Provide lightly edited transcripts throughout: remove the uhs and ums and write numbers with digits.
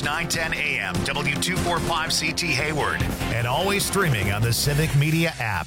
910 AM, W245CT Hayward, and always streaming on the Civic Media app.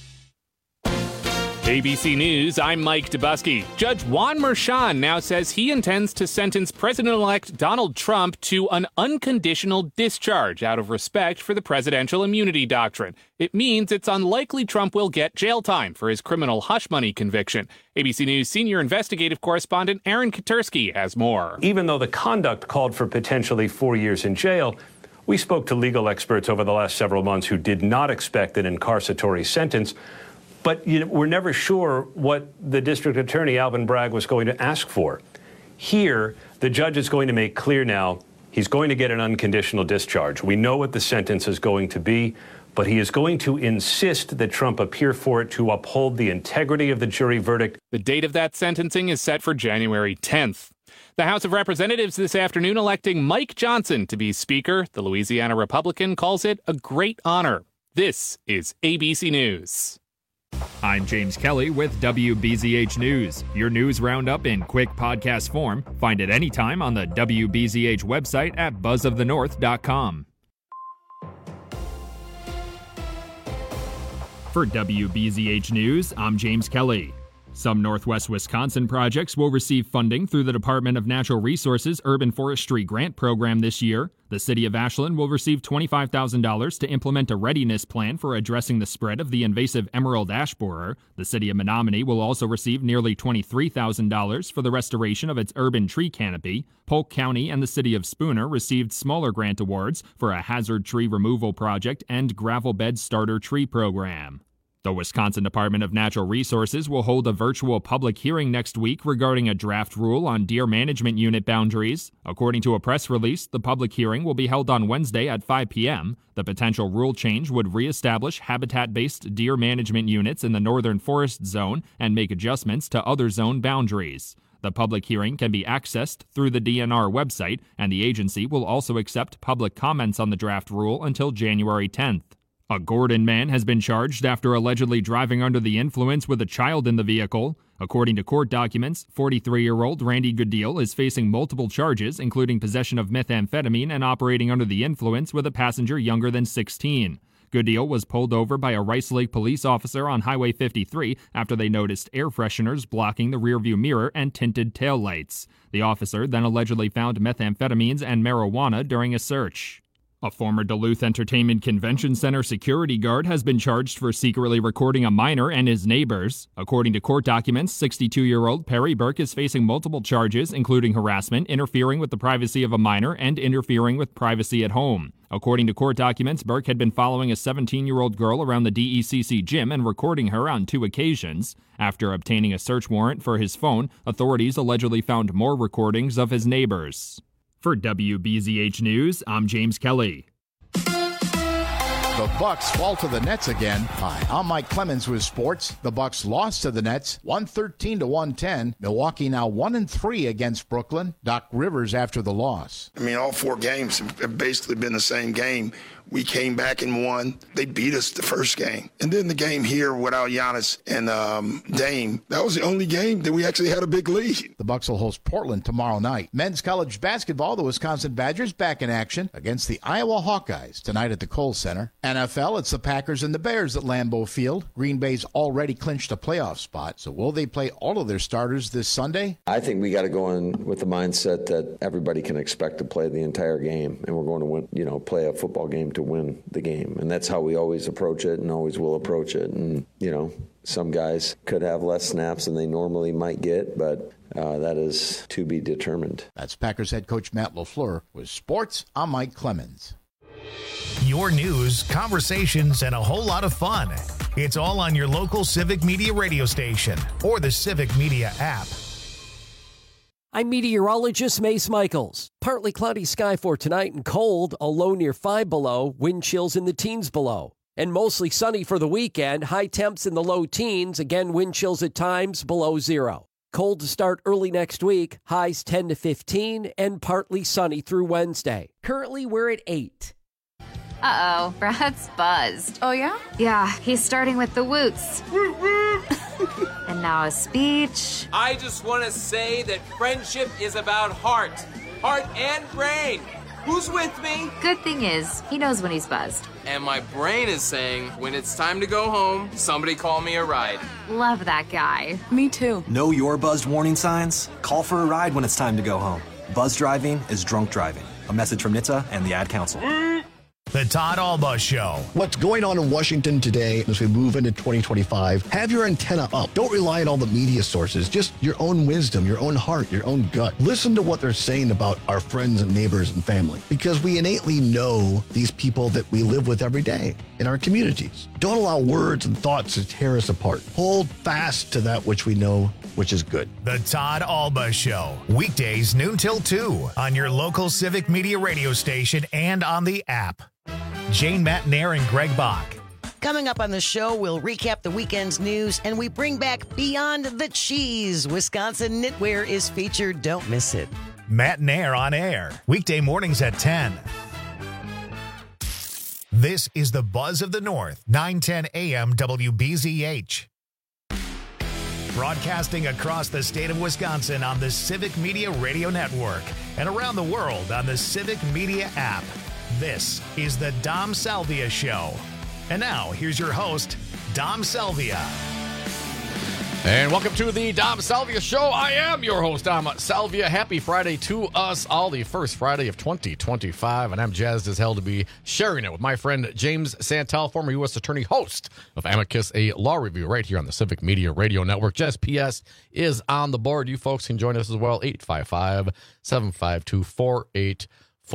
ABC News, I'm Mike Dubusky. Judge Juan Merchan now says he intends to sentence President-elect Donald Trump to an unconditional discharge out of respect for the presidential immunity doctrine. It means it's unlikely Trump will get jail time for his criminal hush money conviction. ABC News senior investigative correspondent Aaron Katersky has more. Even though the conduct called for potentially 4 years in jail, we spoke to legal experts over the last several months who did not expect an incarceratory sentence. But we're never sure what the district attorney, Alvin Bragg, was going to ask for. Here, the judge is going to make clear now he's going to get an unconditional discharge. We know what the sentence is going to be, but he is going to insist that Trump appear for it to uphold the integrity of the jury verdict. The date of that sentencing is set for January 10th. The House of Representatives this afternoon electing Mike Johnson to be Speaker. The Louisiana Republican calls it a great honor. This is ABC News. I'm James Kelly with WBZH News, your news roundup in quick podcast form. Find it anytime on the WBZH website at buzzofthenorth.com. For WBZH News, I'm James Kelly. Some Northwest Wisconsin projects will receive funding through the Department of Natural Resources Urban Forestry Grant Program this year. The city of Ashland will receive $25,000 to implement a readiness plan for addressing the spread of the invasive emerald ash borer. The city of Menominee will also receive nearly $23,000 for the restoration of its urban tree canopy. Polk County and the city of Spooner received smaller grant awards for a hazard tree removal project and gravel bed starter tree program. The Wisconsin Department of Natural Resources will hold a virtual public hearing next week regarding a draft rule on deer management unit boundaries. According to a press release, the public hearing will be held on Wednesday at 5 p.m. The potential rule change would reestablish habitat-based deer management units in the northern forest zone and make adjustments to other zone boundaries. The public hearing can be accessed through the DNR website, and the agency will also accept public comments on the draft rule until January 10th. A Gordon man has been charged after allegedly driving under the influence with a child in the vehicle. According to court documents, 43-year-old Randy Goodell is facing multiple charges, including possession of methamphetamine and operating under the influence with a passenger younger than 16. Goodell was pulled over by a Rice Lake police officer on Highway 53 after they noticed air fresheners blocking the rearview mirror and tinted taillights. The officer then allegedly found methamphetamines and marijuana during a search. A former Duluth Entertainment Convention Center security guard has been charged for secretly recording a minor and his neighbors. According to court documents, 62-year-old Perry Burke is facing multiple charges, including harassment, interfering with the privacy of a minor, and interfering with privacy at home. According to court documents, Burke had been following a 17-year-old girl around the DECC gym and recording her on 2 occasions. After obtaining a search warrant for his phone, authorities allegedly found more recordings of his neighbors. For WBZH News, I'm James Kelly. The Bucks fall to the Nets again. Hi, I'm Mike Clemens with sports. The Bucks lost to the Nets 113-110. Milwaukee now 1-3 against Brooklyn. Doc Rivers after the loss. I mean, all 4 games have basically been the same game. We came back and won. They beat us the first game. And then the game here without Giannis and Dame, that was the only game that we actually had a big lead. The Bucks will host Portland tomorrow night. Men's college basketball, the Wisconsin Badgers back in action against the Iowa Hawkeyes tonight at the Kohl Center. NFL, it's the Packers and the Bears at Lambeau Field. Green Bay's already clinched a playoff spot, so will they play all of their starters this Sunday? I think we got to go in with the mindset that everybody can expect to play the entire game, and we're going to win, play a football game to win the game. And that's how we always approach it and always will approach it. And, some guys could have less snaps than they normally might get, but that is to be determined. That's Packers head coach Matt LaFleur. With sports, I'm Mike Clemens. Your news, conversations, and a whole lot of fun. It's all on your local Civic Media radio station or the Civic Media app. I'm meteorologist Mace Michaels. Partly cloudy sky for tonight and cold, a low near 5 below, wind chills in the teens below. And mostly sunny for the weekend, high temps in the low teens, again wind chills at times below 0. Cold to start early next week, highs 10 to 15, and partly sunny through Wednesday. Currently, we're at 8. Uh-oh, Brad's buzzed. Oh, yeah? Yeah, he's starting with the woots. And now a speech. I just want to say that friendship is about heart and brain. Who's with me? Good thing is, he knows when he's buzzed. And my brain is saying, when it's time to go home, somebody call me a ride. Love that guy. Me too. Know your buzzed warning signs? Call for a ride when it's time to go home. Buzz driving is drunk driving. A message from NHTSA and the Ad Council. The Todd Alba Show. What's going on in Washington today as we move into 2025? Have your antenna up. Don't rely on all the media sources. Just your own wisdom, your own heart, your own gut. Listen to what they're saying about our friends and neighbors and family, because we innately know these people that we live with every day in our communities. Don't allow words and thoughts to tear us apart. Hold fast to that which we know, which is good. The Todd Alba Show. Weekdays noon till 2 on your local Civic Media radio station and on the app. Jane Matt Nair and Greg Bach. Coming up on the show, we'll recap the weekend's news and we bring back Beyond the Cheese. Wisconsin knitwear is featured. Don't miss it. Matt Nair on air. Weekday mornings at 10. This is the Buzz of the North, 910 AM WBZH. Broadcasting across the state of Wisconsin on the Civic Media Radio Network and around the world on the Civic Media app. This is the Dom Salvia Show. And now, here's your host, Dom Salvia. And welcome to the Dom Salvia Show. I am your host, Dom Salvia. Happy Friday to us all, the first Friday of 2025. And I'm jazzed as hell to be sharing it with my friend James Santel, former U.S. Attorney, host of Amicus, a law review right here on the Civic Media Radio Network. Jess PS is on the board. You folks can join us as well, 855-752-4842.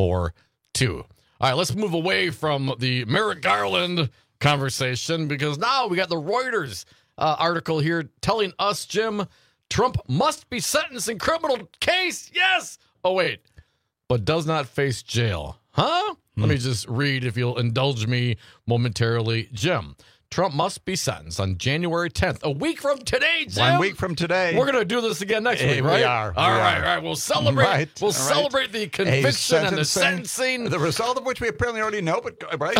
All right, let's move away from the Merrick Garland conversation because now we got the Reuters article here telling us, Jim, Trump must be sentenced in criminal case. Yes. Oh, wait, but does not face jail. Huh? Let me just read if you'll indulge me momentarily. Jim, Trump must be sentenced on January 10th, a week from today, Jim. 1 week from today. We're going to do this again next week, right? We are. All right. We'll celebrate. We'll celebrate the conviction and the sentencing. The result of which we apparently already know, but right?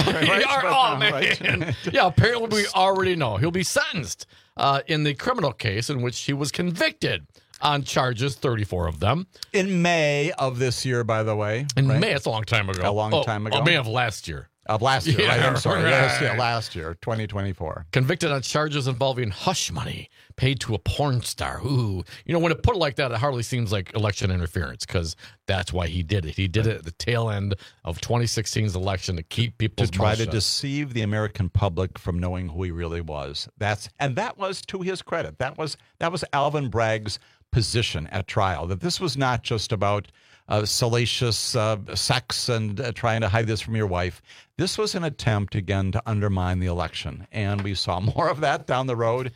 Man. Yeah, apparently we already know. He'll be sentenced in the criminal case in which he was convicted on charges, 34 of them. In May of this year, by the way. In May, it's a long time ago. A long time ago. May of last year. Of last year, right? I'm sorry. Right. Yes, last year, 2024. Convicted on charges involving hush money paid to a porn star. Ooh. You know, when it put it like that, it hardly seems like election interference because that's why he did it. He did it at the tail end of 2016's election to keep people to try to deceive the American public from knowing who he really was. That was to his credit. That was Alvin Bragg's position at trial, that this was not just about salacious sex and trying to hide this from your wife. This was an attempt, again, to undermine the election. And we saw more of that down the road.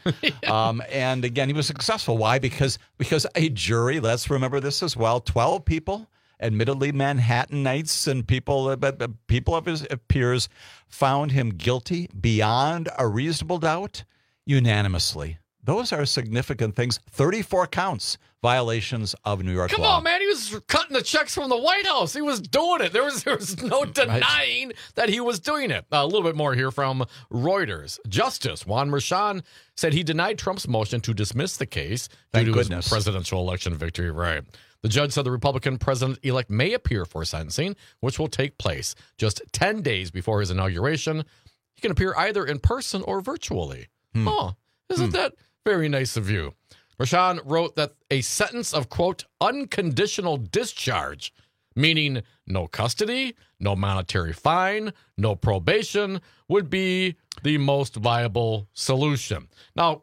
And again, he was successful. Why? Because a jury, let's remember this as well, 12 people, admittedly Manhattanites and people of his peers, found him guilty beyond a reasonable doubt unanimously. Those are significant things. 34 counts, violations of New York law. Come on, man. He was cutting the checks from the White House. He was doing it. There was no denying that he was doing it. A little bit more here from Reuters. Justice Juan Merchan said he denied Trump's motion to dismiss the case due to his presidential election victory. Right. The judge said the Republican president-elect may appear for sentencing, which will take place just 10 days before his inauguration. He can appear either in person or virtually. Isn't that very nice of you? Merchan wrote that a sentence of, quote, unconditional discharge, meaning no custody, no monetary fine, no probation, would be the most viable solution. Now,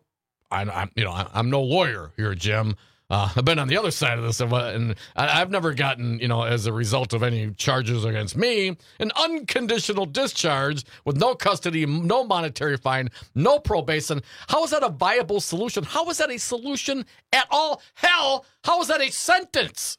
I'm no lawyer here, Jim. I've been on the other side of this, and I've never gotten, as a result of any charges against me, an unconditional discharge with no custody, no monetary fine, no probation. How is that a viable solution? How is that a solution at all? Hell, how is that a sentence?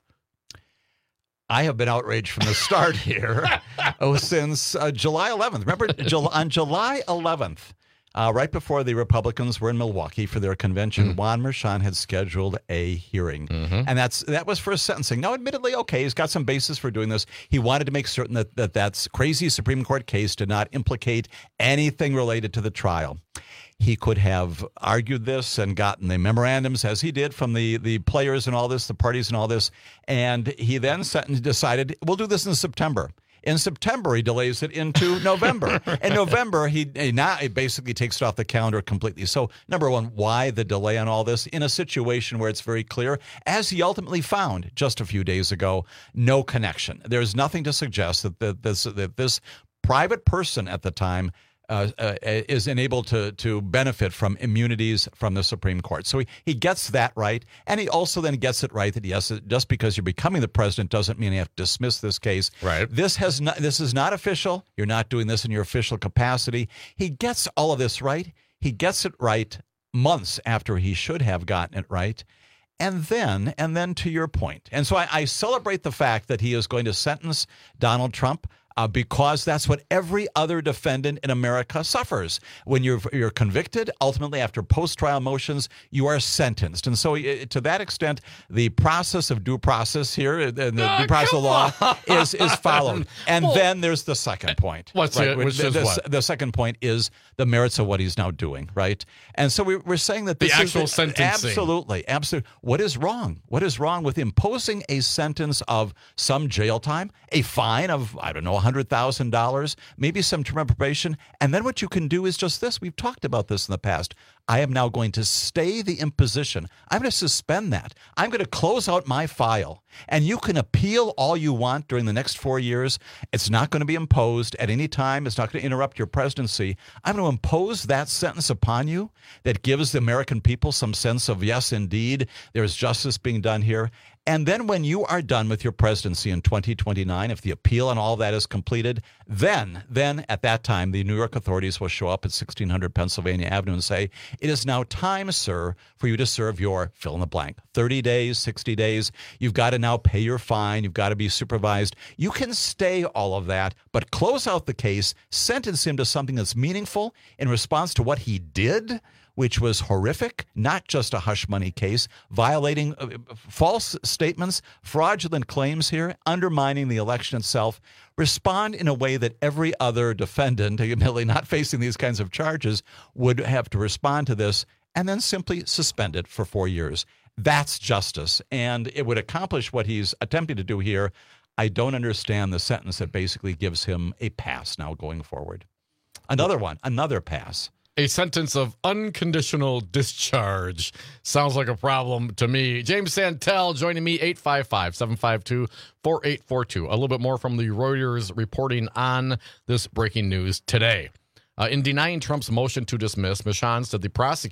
I have been outraged from the start here since July 11th. Remember, on July 11th, right before the Republicans were in Milwaukee for their convention, Juan Merchan had scheduled a hearing. And that was for sentencing. Now, admittedly, okay, he's got some basis for doing this. He wanted to make certain that crazy Supreme Court case did not implicate anything related to the trial. He could have argued this and gotten the memorandums, as he did, from the players and all this, the parties and all this. And he then decided, we'll do this in September. In September, he delays it into November. In November, he basically takes it off the calendar completely. So, number one, why the delay on all this in a situation where it's very clear, as he ultimately found just a few days ago, no connection. There's nothing to suggest that this private person at the time is enabled to benefit from immunities from the Supreme Court. So he gets that right. And he also then gets it right that, yes, just because you're becoming the president doesn't mean you have to dismiss this case. Right. This is not official. You're not doing this in your official capacity. He gets all of this right. He gets it right months after he should have gotten it right. And then to your point. And so I celebrate the fact that he is going to sentence Donald Trump because that's what every other defendant in America suffers. When you're convicted, ultimately after post-trial motions, you are sentenced. And so to that extent, the process of due process here, and the due process of law is followed. And then there's the second point. What's right? it? Which is what? The second point is the merits of what he's now doing, right? And so we're saying that this the actual sentencing. Absolutely. What is wrong? What is wrong with imposing a sentence of some jail time, a fine of, I don't know, $100,000, maybe some term of probation, and then what you can do is just this. We've talked about this in the past. I am now going to stay the imposition. I'm going to suspend that. I'm going to close out my file, and you can appeal all you want during the next 4 years. It's not going to be imposed at any time. It's not going to interrupt your presidency. I'm going to impose that sentence upon you that gives the American people some sense of, yes, indeed, there's justice being done here. And then when you are done with your presidency in 2029, if the appeal and all that is completed, then at that time, the New York authorities will show up at 1600 Pennsylvania Avenue and say, it is now time, sir, for you to serve your fill in the blank. 30 days, 60 days. You've got to now pay your fine. You've got to be supervised. You can stay all of that, but close out the case, sentence him to something that's meaningful in response to what he did, which was horrific, not just a hush money case, violating false statements, fraudulent claims here, undermining the election itself. Respond in a way that every other defendant, admittedly not facing these kinds of charges, would have to respond to this, and then simply suspend it for 4 years. That's justice, and it would accomplish what he's attempting to do here. I don't understand the sentence that basically gives him a pass now going forward. Another pass. A sentence of unconditional discharge sounds like a problem to me. James Santel joining me, 855-752-4842. A little bit more from the Reuters reporting on this breaking news today. In denying Trump's motion to dismiss, Merchan said the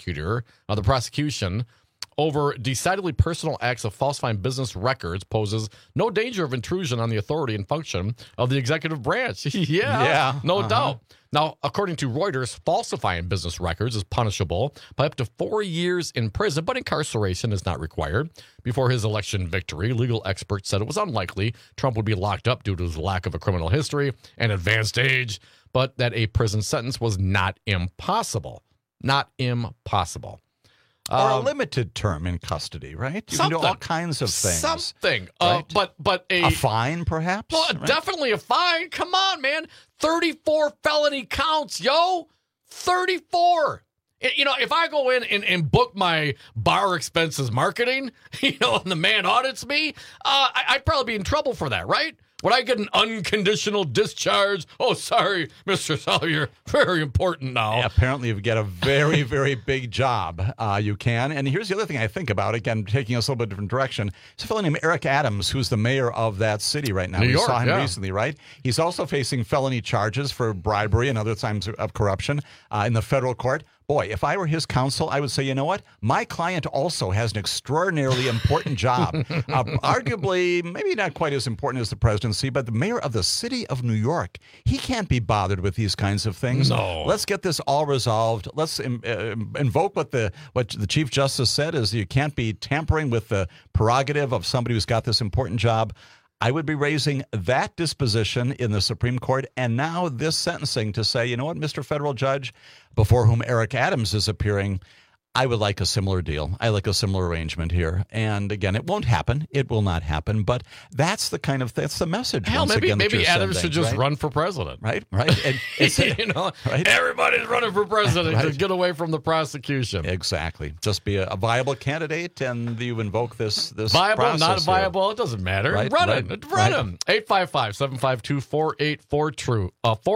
prosecution over decidedly personal acts of falsifying business records poses no danger of intrusion on the authority and function of the executive branch. No doubt. Now, according to Reuters, falsifying business records is punishable by up to 4 years in prison, but incarceration is not required. Before his election victory, legal experts said it was unlikely Trump would be locked up due to his lack of a criminal history and advanced age, but that a prison sentence was not impossible. Not impossible. Or a limited term in custody, right? You can do all kinds of things. Something. Right? But a fine, perhaps? Well, right? Definitely a fine. Come on, man. 34 felony counts, yo. 34. You know, if I go in and book my bar expenses marketing, and the man audits me, I'd probably be in trouble for that, right? Would I get an unconditional discharge? Oh, sorry, Mr. Salyer, very important now. Yeah, apparently, if you get a very, very big job, you can. And here's the other thing I think about, again, taking us a little bit different direction. It's a fellow named Eric Adams, who's the mayor of that city right now. New York, we saw him recently, right? He's also facing felony charges for bribery and other times of corruption in the federal court. Boy, if I were his counsel, I would say, you know what? My client also has an extraordinarily important job. Arguably, maybe not quite as important as the presidency, but the mayor of the city of New York. He can't be bothered with these kinds of things. No. Let's get this all resolved. Let's invoke what the Chief Justice said is you can't be tampering with the prerogative of somebody who's got this important job. I would be raising that disposition in the Supreme Court and now this sentencing to say, you know what, Mr. Federal Judge, before whom Eric Adams is appearing, I would like a similar deal. I like a similar arrangement here. And again, it won't happen. It will not happen. But that's the message. Hell, maybe Adams should just run for president. Right. And it's, right? Everybody's running for president to get away from the prosecution. Exactly. Just be a viable candidate, and you invoke this viable, process not viable. Here. It doesn't matter. Right, run him. 855-752-4842.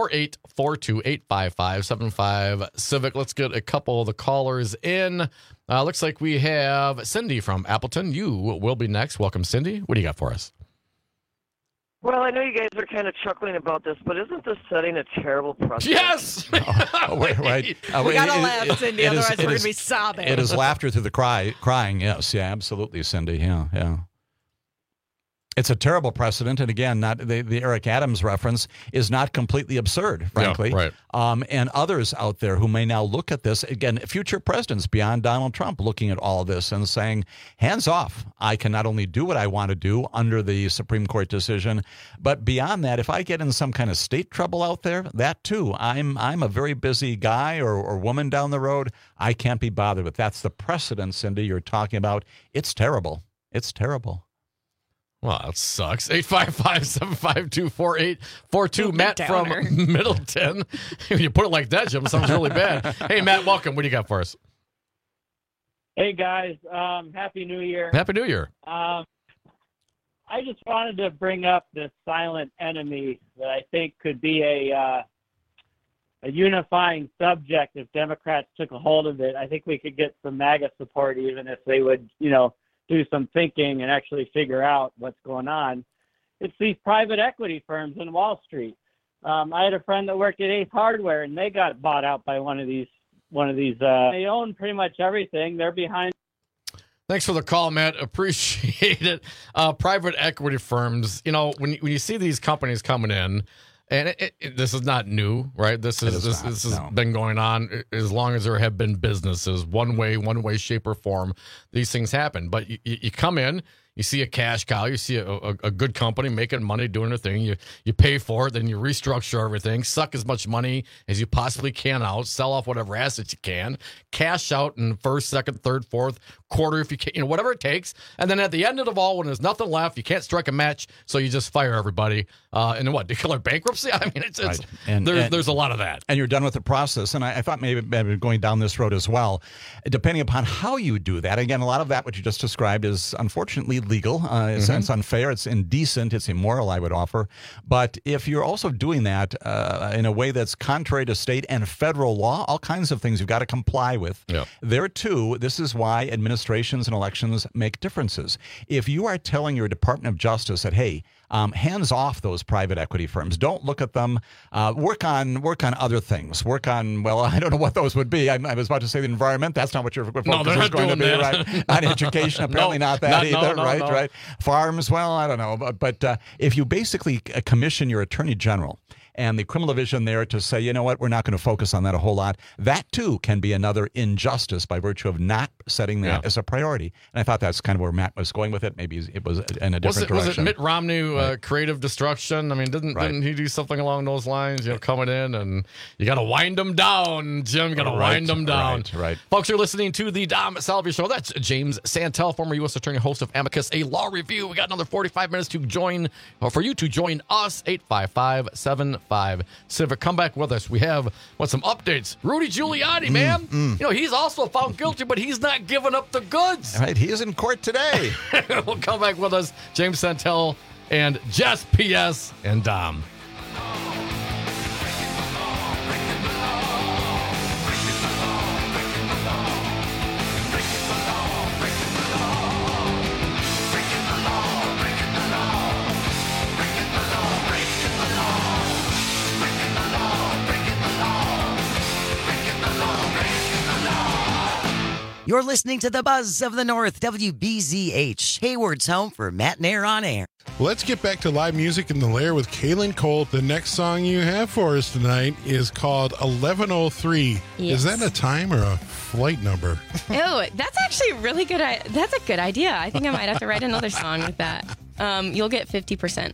4842-855-75 Civic. Let's get a couple of the callers in. Looks like we have Cindy from Appleton. You will be next. Welcome, Cindy. What do you got for us? Well, I know you guys are kind of chuckling about this, but isn't this setting a terrible precedent? Yes! Wait. We got to laugh, Cindy, otherwise we're going to be sobbing. It is laughter through the crying, yes. Yeah, absolutely, Cindy. Yeah. It's a terrible precedent, and again, not the Eric Adams reference is not completely absurd, frankly. Yeah, right. And others out there who may now look at this, again, future presidents beyond Donald Trump looking at all of this and saying, hands off. I can not only do what I want to do under the Supreme Court decision, but beyond that, if I get in some kind of state trouble out there, that too, I'm a very busy guy or woman down the road. I can't be bothered with. That's the precedent, Cindy, you're talking about. It's terrible. It's terrible. Well, that sucks. 855-752-4842. Matt from Middleton. When you put it like that, Jim, it sounds really bad. Hey, Matt, welcome. What do you got for us? Hey, guys. Happy New Year. Happy New Year. I just wanted to bring up this silent enemy that I think could be a unifying subject if Democrats took a hold of it. I think we could get some MAGA support even if they would, do some thinking and actually figure out what's going on. It's these private equity firms in Wall Street. I had a friend that worked at Ace Hardware, and they got bought out by one of these. They own pretty much everything. They're behind. Thanks for the call, Matt. Appreciate it. Private equity firms. When you see these companies coming in. And this is not new, right? This has been going on as long as there have been businesses. One way, shape, or form, these things happen. But you come in, you see a cash cow, you see a good company making money, doing their thing. You pay for it, then you restructure everything, suck as much money as you possibly can out, sell off whatever assets you can, cash out in first, second, third, fourth quarter if you can, whatever it takes. And then at the end of it all, when there's nothing left, you can't strike a match, so you just fire everybody. And then what? Declare bankruptcy? I mean, right. There's a lot of that. And you're done with the process. And I thought maybe going down this road as well, depending upon how you do that. Again, a lot of that, what you just described, is unfortunately legal. It's unfair. It's indecent. It's immoral, I would offer. But if you're also doing that in a way that's contrary to state and federal law, all kinds of things you've got to comply with. Yep. There, too, this is why administrations and elections make differences. If you are telling your Department of Justice that, hey, hands off those private equity firms. Don't look at them. Work on other things. Work on, well, I don't know what those would be. I was about to say the environment. That's not what your focus is going to be, right? On education, apparently not that either, right? No. Right. Farms, well, I don't know. But if you basically commission your attorney general and the criminal division there to say, you know what, we're not going to focus on that a whole lot, that too can be another injustice by virtue of not setting that as a priority. And I thought that's kind of where Matt was going with it. Maybe it was in a different direction. Was it Mitt Romney, creative destruction? I mean, didn't he do something along those lines, coming in and you got to wind them down, Jim, you got to wind them down. Right. Folks, you're listening to the Dom Salvia Show. That's James Santel, former U.S. Attorney, host of Amicus, a law review. We got another 45 minutes for you to join us, 855-75 Civic. Come back with us. We have some updates. Rudy Giuliani, man. He's also found guilty, but he's not giving up the goods. Right. He is in court today. We'll come back with us. James Santel and Jess P.S. and Dom. You're listening to the Buzz of the North, WBZH, Hayward's home for Matt Nair on air. Let's get back to live music in the Lair with Kaylin Cole. The next song you have for us tonight is called 1103. Yes. Is that a time or a flight number? Oh, that's actually really good. That's a good idea. I think I might have to write another song with that. You'll get 50%.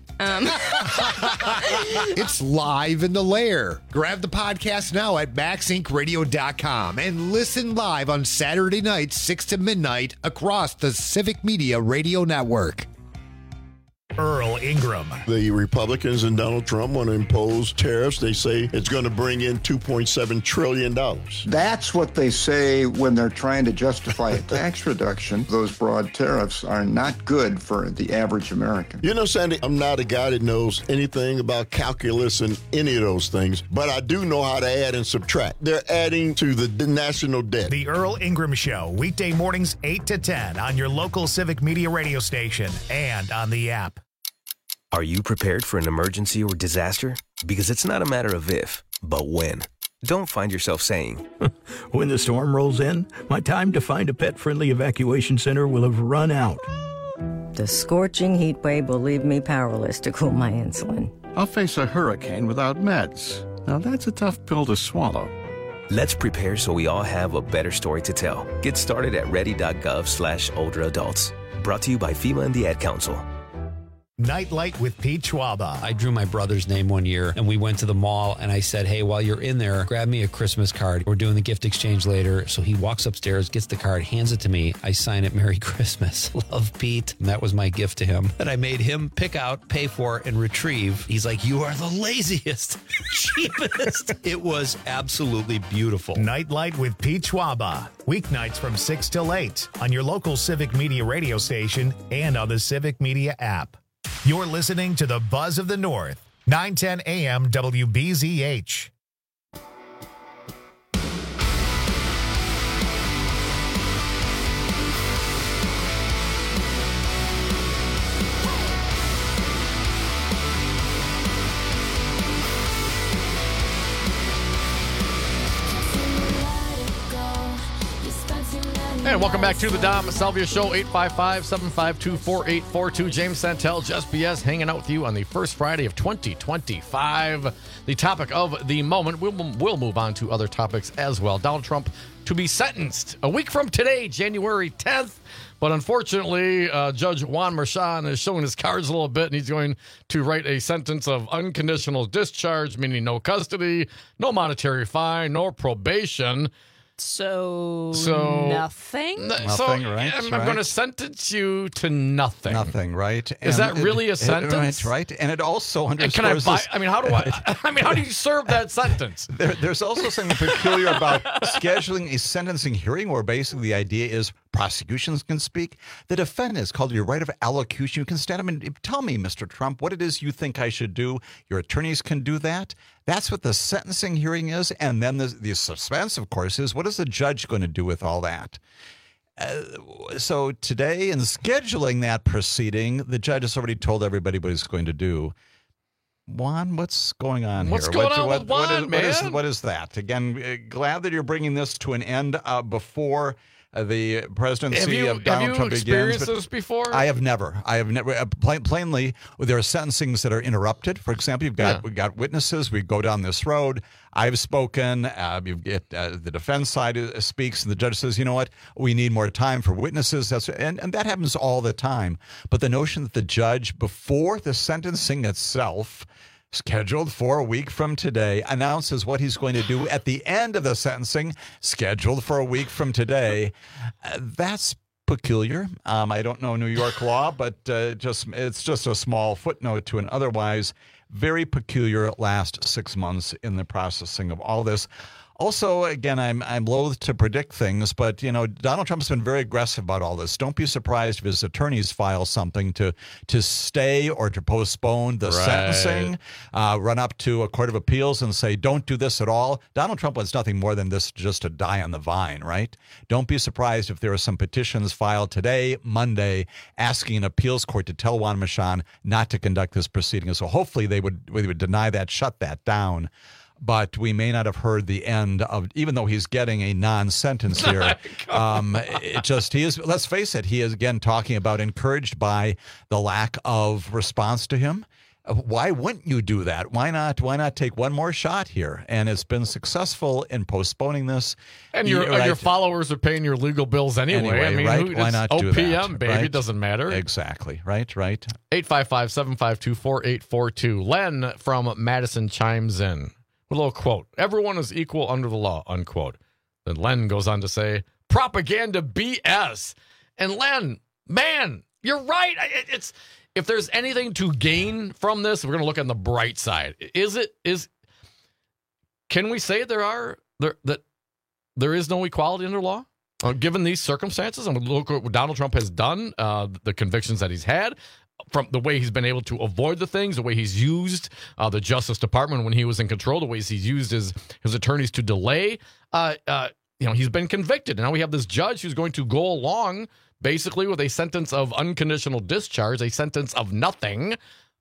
It's live in the lair. Grab the podcast now at MaxIncRadio.com and listen live on Saturday nights, 6 to midnight, across the Civic Media Radio Network. Earl Ingram. The Republicans and Donald Trump want to impose tariffs. They say it's going to bring in $2.7 trillion. That's what they say when they're trying to justify a tax reduction. Those broad tariffs are not good for the average American. You know, Sandy, I'm not a guy that knows anything about calculus and any of those things, but I do know how to add and subtract. They're adding to the national debt. The Earl Ingram Show, weekday mornings 8 to 10 on your local Civic Media radio station and on the app. Are you prepared for an emergency or disaster? Because it's not a matter of if, but when. Don't find yourself saying, when the storm rolls in, my time to find a pet-friendly evacuation center will have run out. The scorching heat wave will leave me powerless to cool my insulin. I'll face a hurricane without meds. Now that's a tough pill to swallow. Let's prepare so we all have a better story to tell. Get started at ready.gov/older adults. Brought to you by FEMA and the Ad Council. Nightlight with Pete Schwaba. I drew my brother's name one year, and we went to the mall, and I said, hey, while you're in there, grab me a Christmas card. We're doing the gift exchange later. So he walks upstairs, gets the card, hands it to me. I sign it, Merry Christmas. Love, Pete. And that was my gift to him. And I made him pick out, pay for, and retrieve. He's like, you are the laziest, cheapest. It was absolutely beautiful. Nightlight with Pete Schwaba. Weeknights from 6 till 8 on your local Civic Media radio station and on the Civic Media app. You're listening to the Buzz of the North, 910 AM WBZH. And welcome back to the Dom Salvia Show, 855-752-4842. James Santel, Just BS, hanging out with you on the first Friday of 2025. The topic of the moment, we'll move on to other topics as well. Donald Trump to be sentenced a week from today, January 10th. But unfortunately, Judge Juan Merchan is showing his cards a little bit, and he's going to write a sentence of unconditional discharge, meaning no custody, no monetary fine, no probation. So nothing? Nothing, right? I'm going to sentence you to nothing. Nothing, right? Is that really a sentence? Right. And it also underscores how do you serve that sentence? There's also something peculiar about scheduling a sentencing hearing where basically the idea is prosecutions can speak. The defendant is called your right of allocution. You can stand up and tell me, Mr. Trump, what it is you think I should do. Your attorneys can do that. That's what the sentencing hearing is. And then the suspense, of course, is what is the judge going to do with all that? So today, in scheduling that proceeding, the judge has already told everybody what he's going to do. Juan, what's going on here? What's going on with Juan, man? What is that? Again, glad that you're bringing this to an end before the presidency of Donald Trump begins. Have you experienced this before? I have never. Plainly, there are sentencings that are interrupted. For example, we've got witnesses. We go down this road. I've spoken. You get the defense side speaks, and the judge says, "You know what? We need more time for witnesses." And that happens all the time. But the notion that the judge, before the sentencing itself, scheduled for a week from today, announces what he's going to do at the end of the sentencing, scheduled for a week from today. That's peculiar. I don't know New York law, but it's just a small footnote to an otherwise very peculiar last 6 months in the processing of all this. Also, again, I'm loath to predict things, but, Donald Trump's been very aggressive about all this. Don't be surprised if his attorneys file something to stay or to postpone the sentencing, run up to a court of appeals and say, don't do this at all. Donald Trump wants nothing more than this just to die on the vine, right? Don't be surprised if there are some petitions filed today, Monday, asking an appeals court to tell Juan Merchan not to conduct this proceeding. So hopefully they would deny that, shut that down. But we may not have heard the end of, even though he's getting a non-sentence here. He is, let's face it, he is again talking about encouraged by the lack of response to him. why wouldn't you do that? Why not take one more shot here? And it's been successful in postponing this. And your followers are paying your legal bills anyway. I mean, right? Why not do that? OPM, baby, right? it doesn't matter. Exactly. Right. 855-752-4842. Len from Madison chimes in with a little quote. Everyone is equal under the law, unquote. Then Len goes on to say, propaganda BS. And Len, man, you're right. It's if there's anything to gain from this, we're going to look on the bright side. Can we say that there is no equality under law? Given these circumstances, and look what Donald Trump has done, the convictions that he's had, from the way he's been able to avoid the things, the way he's used the Justice Department when he was in control, the ways he's used his attorneys to delay. He's been convicted. And now we have this judge who's going to go along basically with a sentence of unconditional discharge, a sentence of nothing.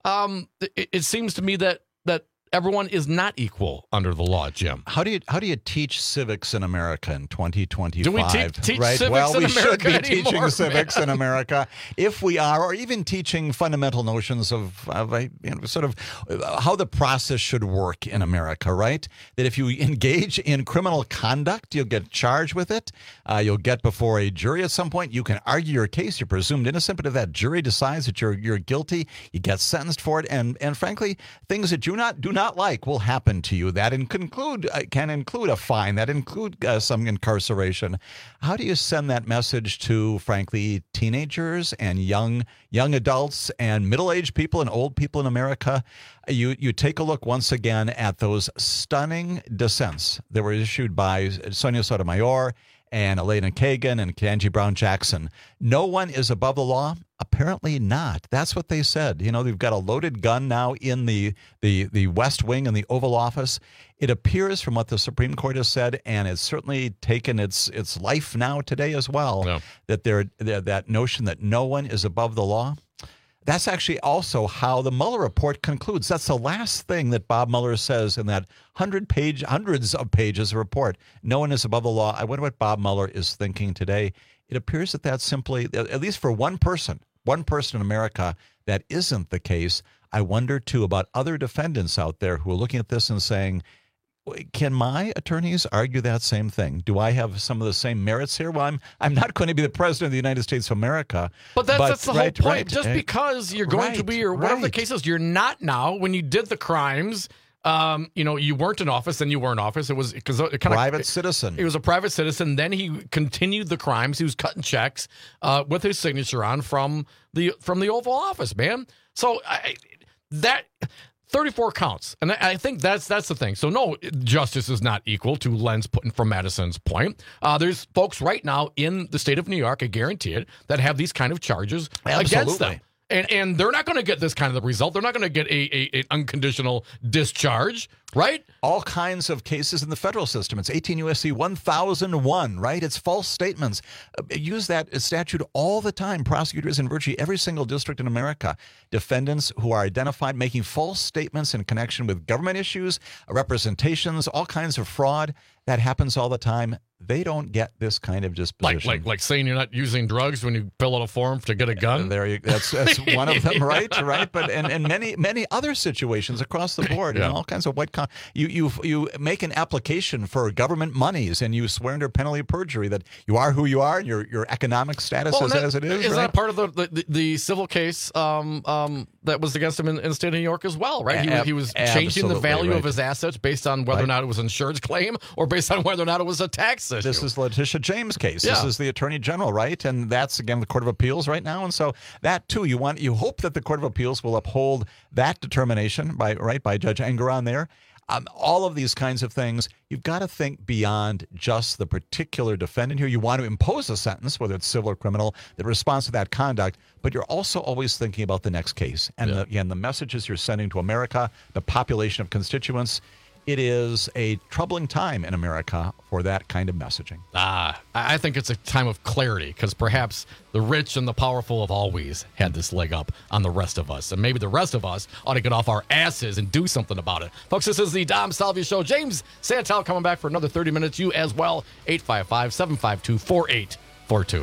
It seems to me that everyone is not equal under the law, Jim. How do you teach civics in America in 2025? Do we teach right? civics well, in we America should be teaching anymore, civics man? in America if we are, or even teaching fundamental notions of sort of how the process should work in America, right? That if you engage in criminal conduct, you'll get charged with it. You'll get before a jury at some point. You can argue your case. You're presumed innocent, but if that jury decides that you're guilty, you get sentenced for it. And frankly, things that you do not like will happen to you. That can include a fine. That include some incarceration. How do you send that message to, frankly, teenagers and young adults and middle-aged people and old people in America? You take a look once again at those stunning dissents that were issued by Sonia Sotomayor and Elena Kagan and Ketanji Brown Jackson. No one is above the law? Apparently not. That's what they said. They've got a loaded gun now in the West Wing and the Oval Office. It appears from what the Supreme Court has said, and it's certainly taken its life now today as well, that that notion that no one is above the law. That's actually also how the Mueller report concludes. That's the last thing that Bob Mueller says in that hundreds of pages of report. No one is above the law. I wonder what Bob Mueller is thinking today. It appears that that's simply, at least for one person in America, that isn't the case. I wonder, too, about other defendants out there who are looking at this and saying, can my attorneys argue that same thing? Do I have some of the same merits here? Well, I'm not going to be the president of the United States of America. But that's the whole point. Right. Just because you're going to be, or whatever the case is, you're not now. When you did the crimes, you weren't in office, and you were in office. It was because it kind of private citizen. He was a private citizen. Then he continued the crimes. He was cutting checks with his signature on from the Oval Office, man. So that 34 counts, and I think that's the thing. So no, justice is not equal to Len's from Madison's point. There's folks right now in the state of New York, I guarantee it, that have these kind of charges against them. And they're not going to get this kind of result. They're not going to get an unconditional discharge, right? All kinds of cases in the federal system. It's 18 U.S.C. 1001, right? It's false statements. Use that statute all the time. Prosecutors in virtually every single district in America. Defendants who are identified making false statements in connection with government issues, representations, all kinds of fraud. That happens all the time. They don't get this kind of disposition. Like saying you're not using drugs when you fill out a form to get a gun. That's one of them, right? But and many other situations across the board, and all kinds of you make an application for government monies, and you swear under penalty of perjury that you are who you are, and your economic status is as it is. Is that part of the civil case that was against him in the state of New York as well, right? He was changing the value of his assets based on whether or not it was an insurance claim or based on whether or not it was a tax issue. This is Letitia James' case. This is the Attorney General, right? And that's, again, the Court of Appeals right now. And so that, too, you hope that the Court of Appeals will uphold that determination by Judge Engoron there. All of these kinds of things, you've got to think beyond just the particular defendant here. You want to impose a sentence, whether it's civil or criminal, that responds to that conduct, but you're also always thinking about the next case. And the messages you're sending to America, the population of constituents. It is a troubling time in America for that kind of messaging. I think it's a time of clarity, because perhaps the rich and the powerful have always had this leg up on the rest of us. And maybe the rest of us ought to get off our asses and do something about it. Folks, this is the Dom Salvia Show. James Santel coming back for another 30 minutes. You as well. 855-752-4842.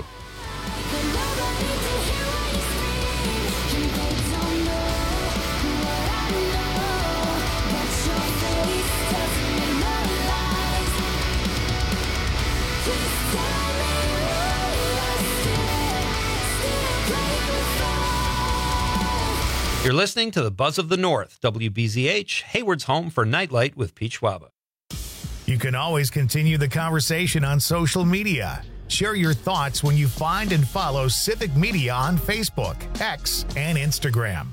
You're listening to the Buzz of the North, WBZH, Hayward's home for Nightlight with Pete Schwaba. You can always continue the conversation on social media. Share your thoughts when you find and follow Civic Media on Facebook, X, and Instagram.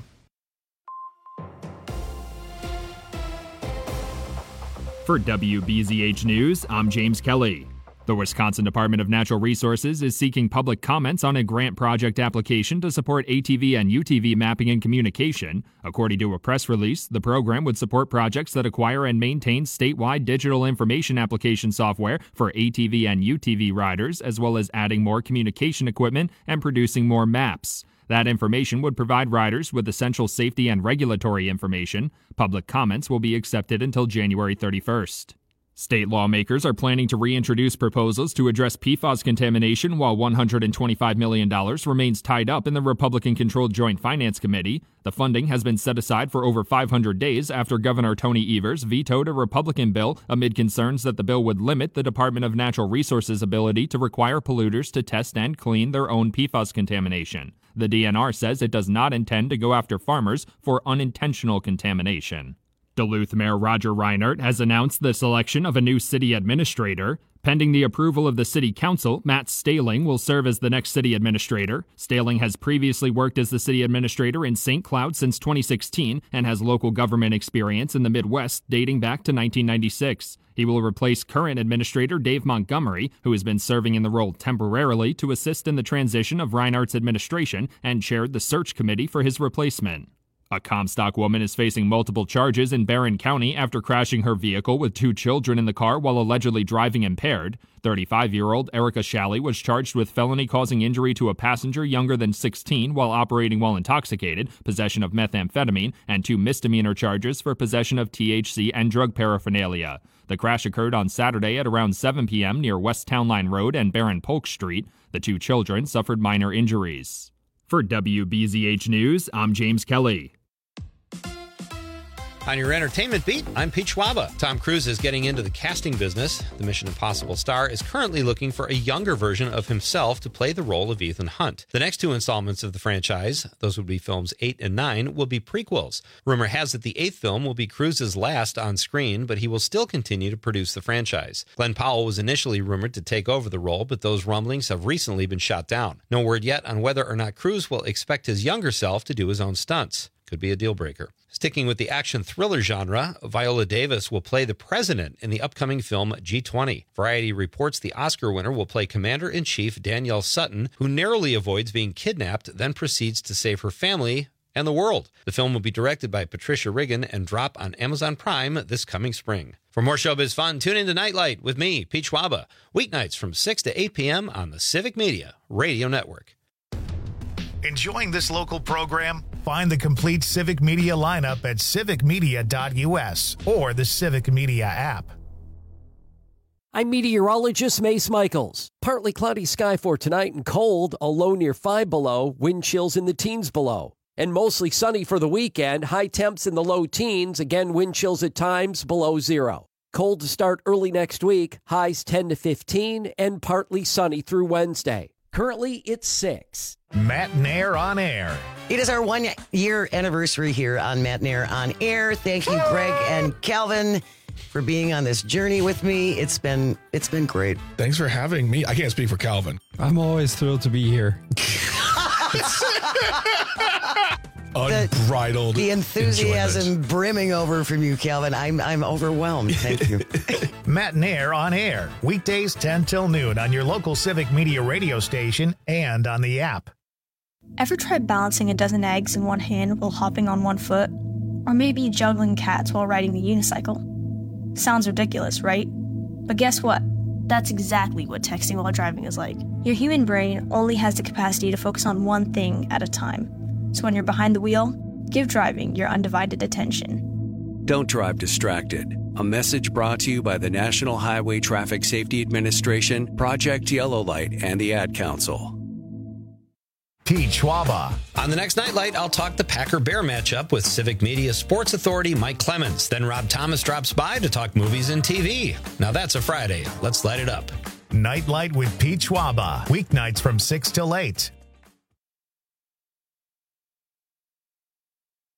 For WBZH News, I'm James Kelly. The Wisconsin Department of Natural Resources is seeking public comments on a grant project application to support ATV and UTV mapping and communication. According to a press release, the program would support projects that acquire and maintain statewide digital information application software for ATV and UTV riders, as well as adding more communication equipment and producing more maps. That information would provide riders with essential safety and regulatory information. Public comments will be accepted until January 31st. State lawmakers are planning to reintroduce proposals to address PFAS contamination while $125 million remains tied up in the Republican-controlled Joint Finance Committee. The funding has been set aside for over 500 days after Governor Tony Evers vetoed a Republican bill amid concerns that the bill would limit the Department of Natural Resources' ability to require polluters to test and clean their own PFAS contamination. The DNR says it does not intend to go after farmers for unintentional contamination. Duluth Mayor Roger Reinert has announced the selection of a new city administrator. Pending the approval of the city council, Matt Staling will serve as the next city administrator. Staling has previously worked as the city administrator in St. Cloud since 2016 and has local government experience in the Midwest dating back to 1996. He will replace current administrator Dave Montgomery, who has been serving in the role temporarily to assist in the transition of Reinert's administration and chaired the search committee for his replacement. A Comstock woman is facing multiple charges in Barron County after crashing her vehicle with 2 children in the car while allegedly driving impaired. 35-year-old Erica Shalley was charged with felony causing injury to a passenger younger than 16 while operating while intoxicated, possession of methamphetamine, and 2 misdemeanor charges for possession of THC and drug paraphernalia. The crash occurred on Saturday at around 7 p.m. near West Town Line Road and Barron Polk Street. The 2 children suffered minor injuries. For WBZH News, I'm James Kelly. On your entertainment beat, I'm Pete Schwaba. Tom Cruise is getting into the casting business. The Mission Impossible star is currently looking for a younger version of himself to play the role of Ethan Hunt. The next 2 installments of the franchise, those would be films 8 and 9, will be prequels. Rumor has it the 8th film will be Cruise's last on screen, but he will still continue to produce the franchise. Glenn Powell was initially rumored to take over the role, but those rumblings have recently been shot down. No word yet on whether or not Cruise will expect his younger self to do his own stunts. Could be a deal breaker. Sticking with the action thriller genre, Viola Davis will play the president in the upcoming film G20. Variety reports the Oscar winner will play Commander-in-Chief Danielle Sutton, who narrowly avoids being kidnapped, then proceeds to save her family and the world. The film will be directed by Patricia Riggin and drop on Amazon Prime this coming spring. For more showbiz fun, tune in to Nightlight with me, Pete Schwaba, weeknights from 6 to 8 p.m. on the Civic Media Radio Network. Enjoying this local program? Find the complete Civic Media lineup at civicmedia.us or the Civic Media app. I'm meteorologist Mace Michaels. Partly cloudy sky for tonight and cold, a low near 5 below, wind chills in the teens below. And mostly sunny for the weekend, high temps in the low teens, again wind chills at times below 0. Cold to start early next week, highs 10 to 15, and partly sunny through Wednesday. Currently, it's 6. Matt Nair on Air. It is our 1-year anniversary here on Matt Nair on Air. Thank you, Greg and Calvin, for being on this journey with me. It's been great. Thanks for having me. I can't speak for Calvin. I'm always thrilled to be here. Unbridled the enthusiasm enjoyment. Brimming over from you, Calvin. I'm overwhelmed. Thank you. Matt Nair on Air, weekdays 10 till noon on your local Civic Media radio station and on the app. Ever tried balancing a dozen eggs in one hand while hopping on one foot? Or maybe juggling cats while riding the unicycle? Sounds ridiculous, right? But guess what? That's exactly what texting while driving is like. Your human brain only has the capacity to focus on one thing at a time. So when you're behind the wheel, give driving your undivided attention. Don't drive distracted. A message brought to you by the National Highway Traffic Safety Administration, Project Yellow Light, and the Ad Council. Pete Schwaba. On the next Nightlight, I'll talk the Packer-Bear matchup with Civic Media Sports Authority Mike Clemens. Then Rob Thomas drops by to talk movies and TV. Now that's a Friday. Let's light it up. Nightlight with Pete Schwaba. Weeknights from 6 till 8.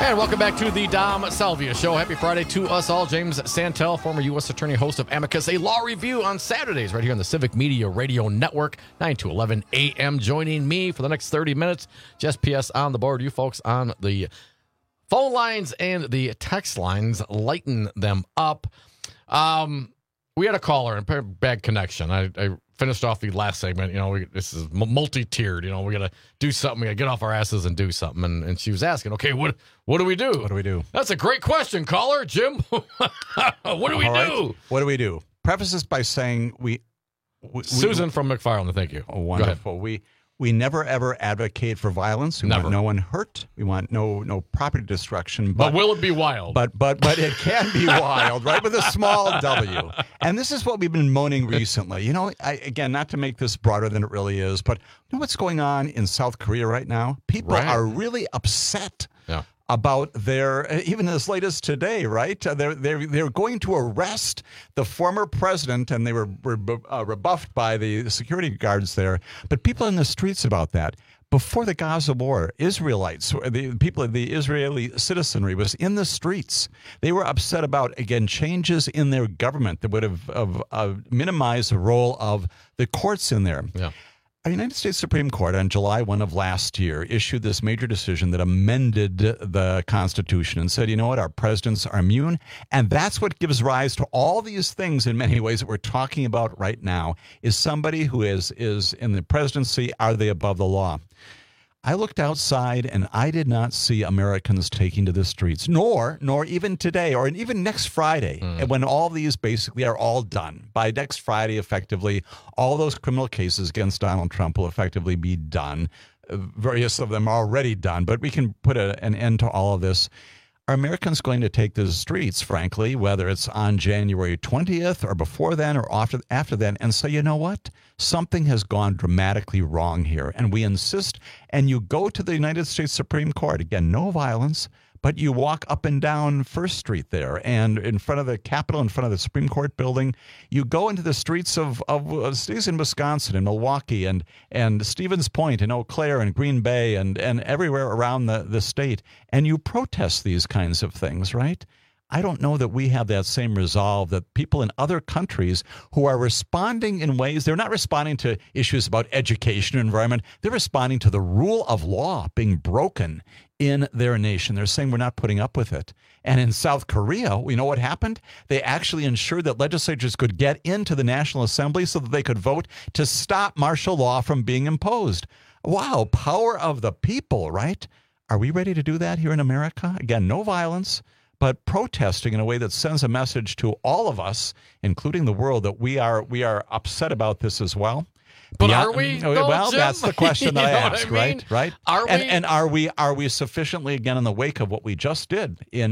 And welcome back to the Dom Salvia Show. Happy Friday to us all. James Santel, former U.S. Attorney, host of Amicus, a law review on Saturdays right here on the Civic Media Radio Network, 9 to 11 a.m. Joining me for the next 30 minutes. Jess P.S. on the board. You folks on the phone lines and the text lines. Lighten them up. We had a caller and bad connection. I finished off the last segment. This is multi-tiered. We got to do something. We got to get off our asses and do something. And she was asking, okay, what do we do? What do we do? That's a great question, caller. Jim, what do we do? Right. What do we do? Preface this by saying Susan from McFarland, thank you. Oh, wonderful. We never, ever advocate for violence. We want no one hurt. We want no property destruction. But will it be wild? But it can be wild, right? With a small W. And this is what we've been moaning recently. Again, not to make this broader than it really is, but you know what's going on in South Korea right now? People are really upset. Yeah. About even as late as today, right? They're going to arrest the former president, and they were rebuffed by the security guards there. But people in the streets about that. Before the Gaza war, Israelites, the people of the Israeli citizenry was in the streets. They were upset about, again, changes in their government that would have minimized the role of the courts in there. Yeah. The United States Supreme Court on July 1 of last year issued this major decision that amended the Constitution and said, you know what, our presidents are immune. And that's what gives rise to all these things in many ways that we're talking about right now, is somebody who is in the presidency, are they above the law? I looked outside and I did not see Americans taking to the streets, nor even today or even next Friday, when all these basically are all done. By next Friday, effectively, all those criminal cases against Donald Trump will effectively be done. Various of them are already done, but we can put an end to all of this. Are Americans going to take to the streets, frankly, whether it's on January 20th or before then or after then, and say, you know what? Something has gone dramatically wrong here. And we insist, and you go to the United States Supreme Court. Again, no violence, but you walk up and down First Street there, and in front of the Capitol, in front of the Supreme Court building, you go into the streets of cities in Wisconsin and Milwaukee and Stevens Point and Eau Claire and Green Bay and everywhere around the state, and you protest these kinds of things, right? I don't know that we have that same resolve that people in other countries who are responding in ways, they're not responding to issues about education and environment. They're responding to the rule of law being broken in their nation. They're saying we're not putting up with it. And in South Korea, we know what happened. They actually ensured that legislatures could get into the National Assembly so that they could vote to stop martial law from being imposed. Wow, power of the people, right? Are we ready to do that here in America? Again, no violence, but protesting in a way that sends a message to all of us, including the world, that we are upset about this as well. But are we? Well, Jim? that's the question that I ask, I mean? right? Are we? And are we sufficiently, again, in the wake of what we just did in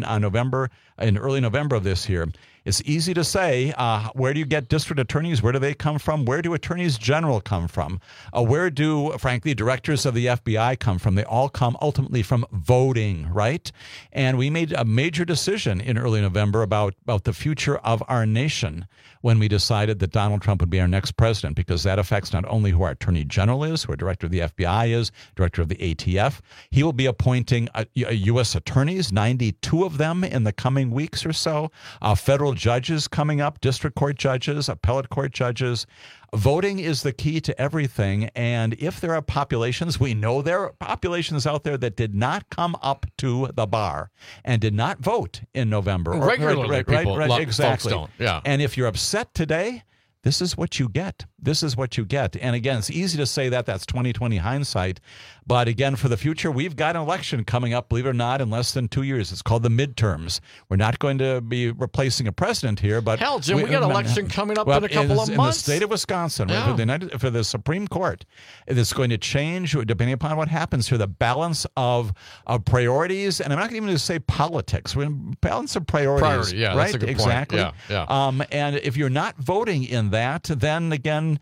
early November of this year? It's easy to say, where do you get district attorneys? Where do they come from? Where do attorneys general come from? Where do, frankly, directors of the FBI come from? They all come ultimately from voting, right? And we made a major decision in early November about the future of our nation when we decided that Donald Trump would be our next president, because that affects not only who our attorney general is, who our director of the FBI is, director of the ATF. He will be appointing U.S. attorneys, 92 of them in the coming weeks or so, federal judges coming up, district court judges, appellate court judges. Voting is the key to everything. And if there are populations, we know there are populations out there that did not come up to the bar and did not vote in November. Regularly, right, exactly. Folks don't. Yeah. And if you're upset today, this is what you get. This is what you get. And again, it's easy to say that. That's 20/20 hindsight. But again, for the future, we've got an election coming up, believe it or not, in less than 2 years. It's called the midterms. We're not going to be replacing a president here. But hell, Jim, we got an election coming up in a couple of months. In the state of Wisconsin, for the Supreme Court. It's going to change, depending upon what happens here, the balance of priorities. And I'm not even going to say politics. We're in balance of priorities. Yeah, right? That's a good exactly. Point. Yeah. And if you're not voting in that, then again,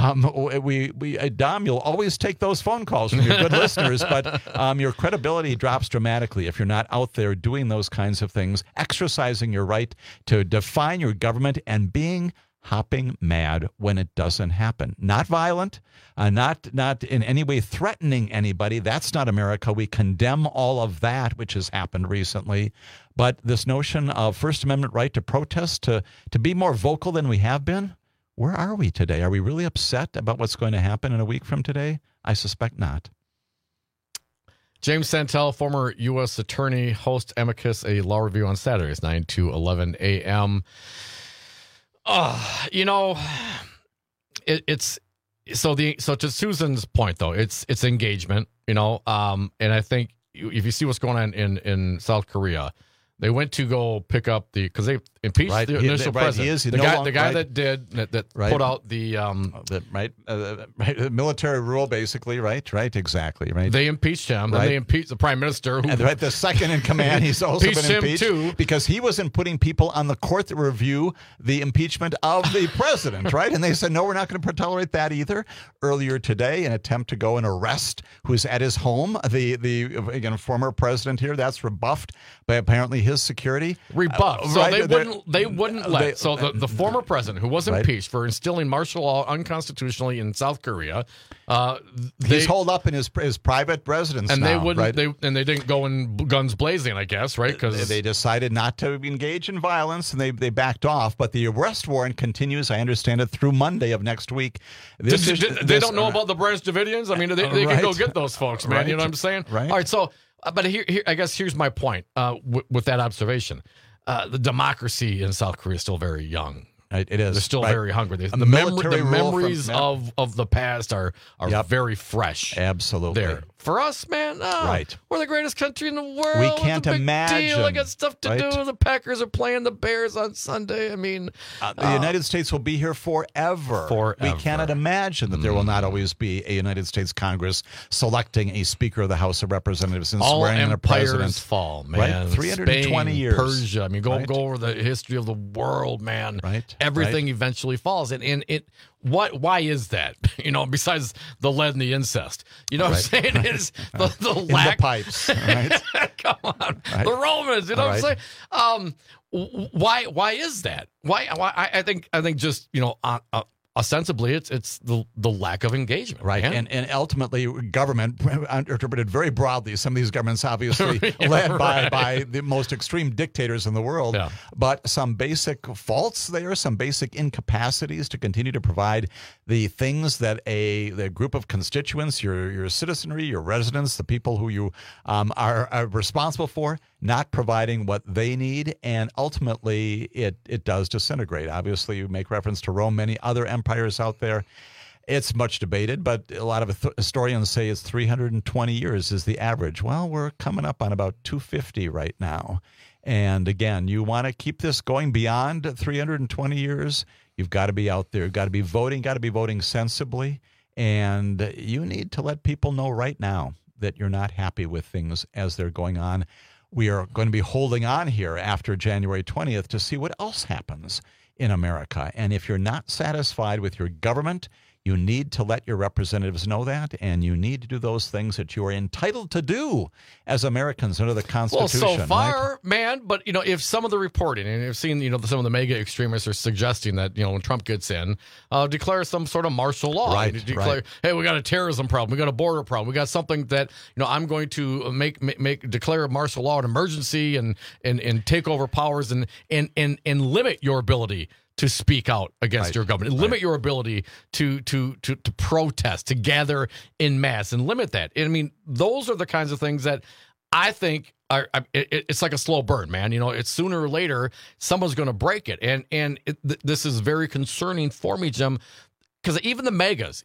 Dom, you'll always take those phone calls from your good listeners, but your credibility drops dramatically if you're not out there doing those kinds of things, exercising your right to define your government and being hopping mad when it doesn't happen. Not violent, not in any way threatening anybody. That's not America. We condemn all of that which has happened recently. But this notion of First Amendment right to protest, to be more vocal than we have been, where are we today? Are we really upset about what's going to happen in a week from today? I suspect not. James Santel, former U.S. attorney, host Amicus, a law review on Saturdays, 9 to 11 a.m. It's so to Susan's point, though, it's engagement, and I think if you see what's going on in South Korea, they went to go pick up because they impeached the initial president. The guy that put out the military rule, basically, right, exactly, right. They impeached him, and they impeached the prime minister, the second in command. He's also been impeached too, because he wasn't putting people on the court that review the impeachment of the president, right? And they said, no, we're not going to tolerate that either. Earlier today, an attempt to go and arrest who's at his home, the former president here, that's rebuffed by apparently his security. Rebuffed. So they wouldn't let. So the former president, who was impeached for instilling martial law unconstitutionally in South Korea, he's holed up in his private residence, and now, they wouldn't. Right? They didn't go in guns blazing, I guess, right? Because they decided not to engage in violence, and they backed off. But the arrest warrant continues. I understand it through Monday of next week. They don't know about the Branch Davidians. I mean, they can go get those folks, man. You know what I'm saying? Right. All right. So. But here, I guess here's my point with that observation. The democracy in South Korea is still very young. It is. They're still very hungry. The memories of the past are very fresh. Absolutely. There. For us, man, we're the greatest country in the world. We can't imagine. Deal. I got stuff to do. The Packers are playing the Bears on Sunday. I mean, the United States will be here forever. We cannot imagine that there will not always be a United States Congress selecting a Speaker of the House of Representatives and swearing in a president. Fall, man. Right? 320 Spain, years. Persia. I mean, go over the history of the world, man. Right. Everything eventually falls, and it. Why is that? Besides the lead and the incest. You know what I'm saying? It's the lack. In the pipes. Right? Come on. Right. The Romans. You know what I'm saying? Why is that? Why? I think just, ostensibly, it's the lack of engagement, right? Man. And ultimately, government interpreted very broadly. Some of these governments, obviously, led by the most extreme dictators in the world, but some basic faults there, some basic incapacities to continue to provide the things that the group of constituents, your citizenry, your residents, the people who you are responsible for, not providing what they need, and ultimately it does disintegrate. Obviously, you make reference to Rome, many other empires out there. It's much debated, but a lot of historians say it's 320 years is the average. Well, we're coming up on about 250 right now. And again, you want to keep this going beyond 320 years, you've got to be out there, you've got to be voting sensibly, and you need to let people know right now that you're not happy with things as they're going on. We are going to be holding on here after January 20th to see what else happens in America. And if you're not satisfied with your government, you need to let your representatives know that, and you need to do those things that you are entitled to do as Americans under the Constitution. Well, so far, man, but, if some of the reporting, and you've seen, some of the mega extremists are suggesting that, when Trump gets in, declare some sort of martial law. Right, declare, hey, we got a terrorism problem. We got a border problem. We got something that, I'm going to declare martial law an emergency and take over powers and limit your ability to speak out against your government, limit your ability to protest, to gather in mass, and limit that. I mean, those are the kinds of things that I think it's like a slow burn, man. It's sooner or later someone's going to break it, and this is very concerning for me, Jim. Because even the megas,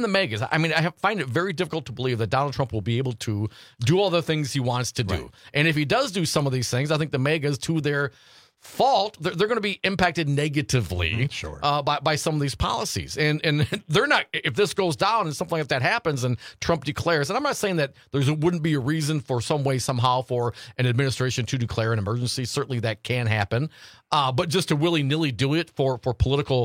I mean, find it very difficult to believe that Donald Trump will be able to do all the things he wants to do. Right. And if he does do some of these things, I think the megas, to their fault, they're going to be impacted negatively by some of these policies. And they're not, if this goes down and something like that happens and Trump declares, and I'm not saying that there wouldn't be a reason for some way, somehow, for an administration to declare an emergency. Certainly that can happen. But just to willy-nilly do it for political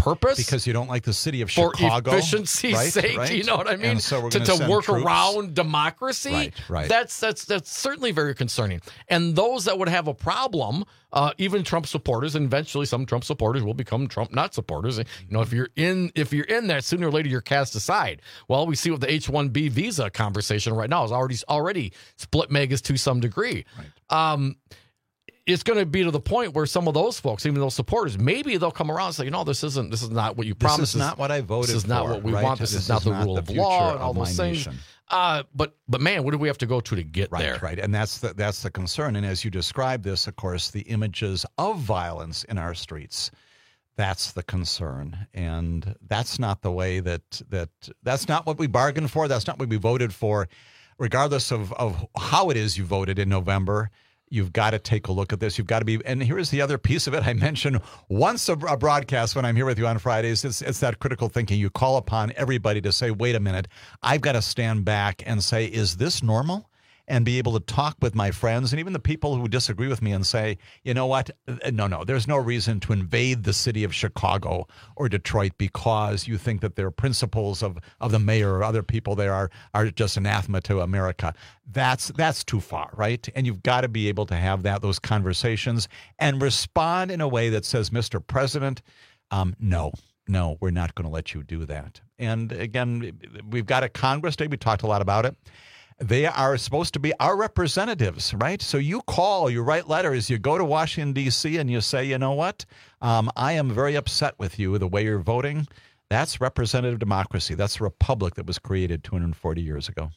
purpose. Because you don't like the city of for Chicago. For efficiency's sake, right? you know what I mean? And so we're to send work troops. around democracy. Right. That's certainly very concerning. And those that would have a problem, even Trump supporters, and eventually some Trump supporters will become Trump not supporters. You know, if you're in that, sooner or later you're cast aside. Well, we see with the H-1B visa conversation right now is already split megas to some degree. Right. It's going to be to the point where some of those folks, even those supporters, maybe they'll come around and say, you know, this is not what you promised. This is not what I voted for. This is not what we want. This is not the rule of law and all those things. But man, what do we have to go to get there? Right, and that's the concern. And as you describe this, of course, the images of violence in our streets, that's the concern. And that's not the way that's not what we bargained for. That's not what we voted for. Regardless of how it is you voted in November, you've got to take a look at this. You've got to be, and here's the other piece of it. I mentioned once a broadcast when I'm here with you on Fridays, it's that critical thinking. You call upon everybody to say, wait a minute, I've got to stand back and say, is this normal? And be able to talk with my friends and even the people who disagree with me and say, you know what? No, there's no reason to invade the city of Chicago or Detroit because you think that their principles of the mayor or other people there are just anathema to America. That's too far, right? And you've got to be able to have those conversations and respond in a way that says, Mr. President, no, we're not going to let you do that. And again, we've got a Congress Day. We talked a lot about it. They are supposed to be our representatives, right? So you write letters, you go to Washington, D.C., and you say, you know what? I am very upset with you, the way you're voting. That's representative democracy. That's a republic that was created 240 years ago.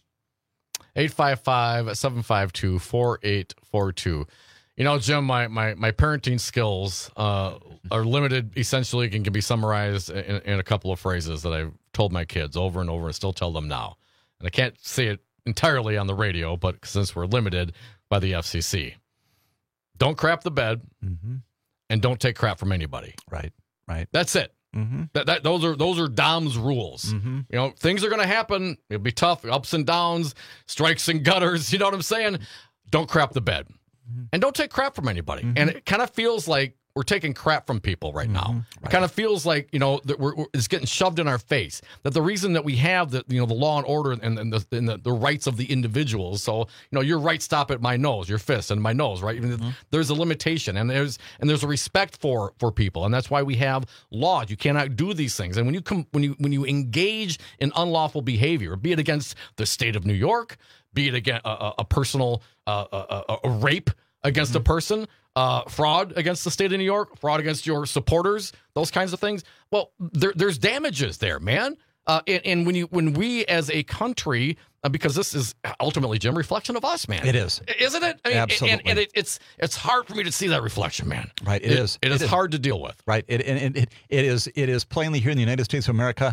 855-752-4842. You know, Jim, my parenting skills are limited. Essentially, it can be summarized in a couple of phrases that I've told my kids over and over and still tell them now. And I can't say it entirely on the radio, but since we're limited by the FCC, don't crap the bed, and don't take crap from anybody. Right. That's it. Those are Dom's rules. You know, things are going to happen. It'll be tough, ups and downs, strikes and gutters. You know what I'm saying? Don't crap the bed, and don't take crap from anybody. And it kind of feels like we're taking crap from people right now. It kind of feels like, you know, that it's getting shoved in our face. That the reason that we have the law and order and the rights of the individuals. So, you know, your rights stop at my nose, your fist and my nose, right? There's a limitation, and there's a respect for people, and that's why we have laws. You cannot do these things. And when you engage in unlawful behavior, be it against the state of New York, be it against a personal a rape against a person, fraud against the state of New York, fraud against your supporters, those kinds of things. Well, there's damages there, man. And when we as a country, because this is ultimately, Jim, reflection of us, man. It is, isn't it? I mean, absolutely. And it's hard for me to see that reflection, man. Right. It is. It is hard to deal with. Right. It is plainly here in the United States of America.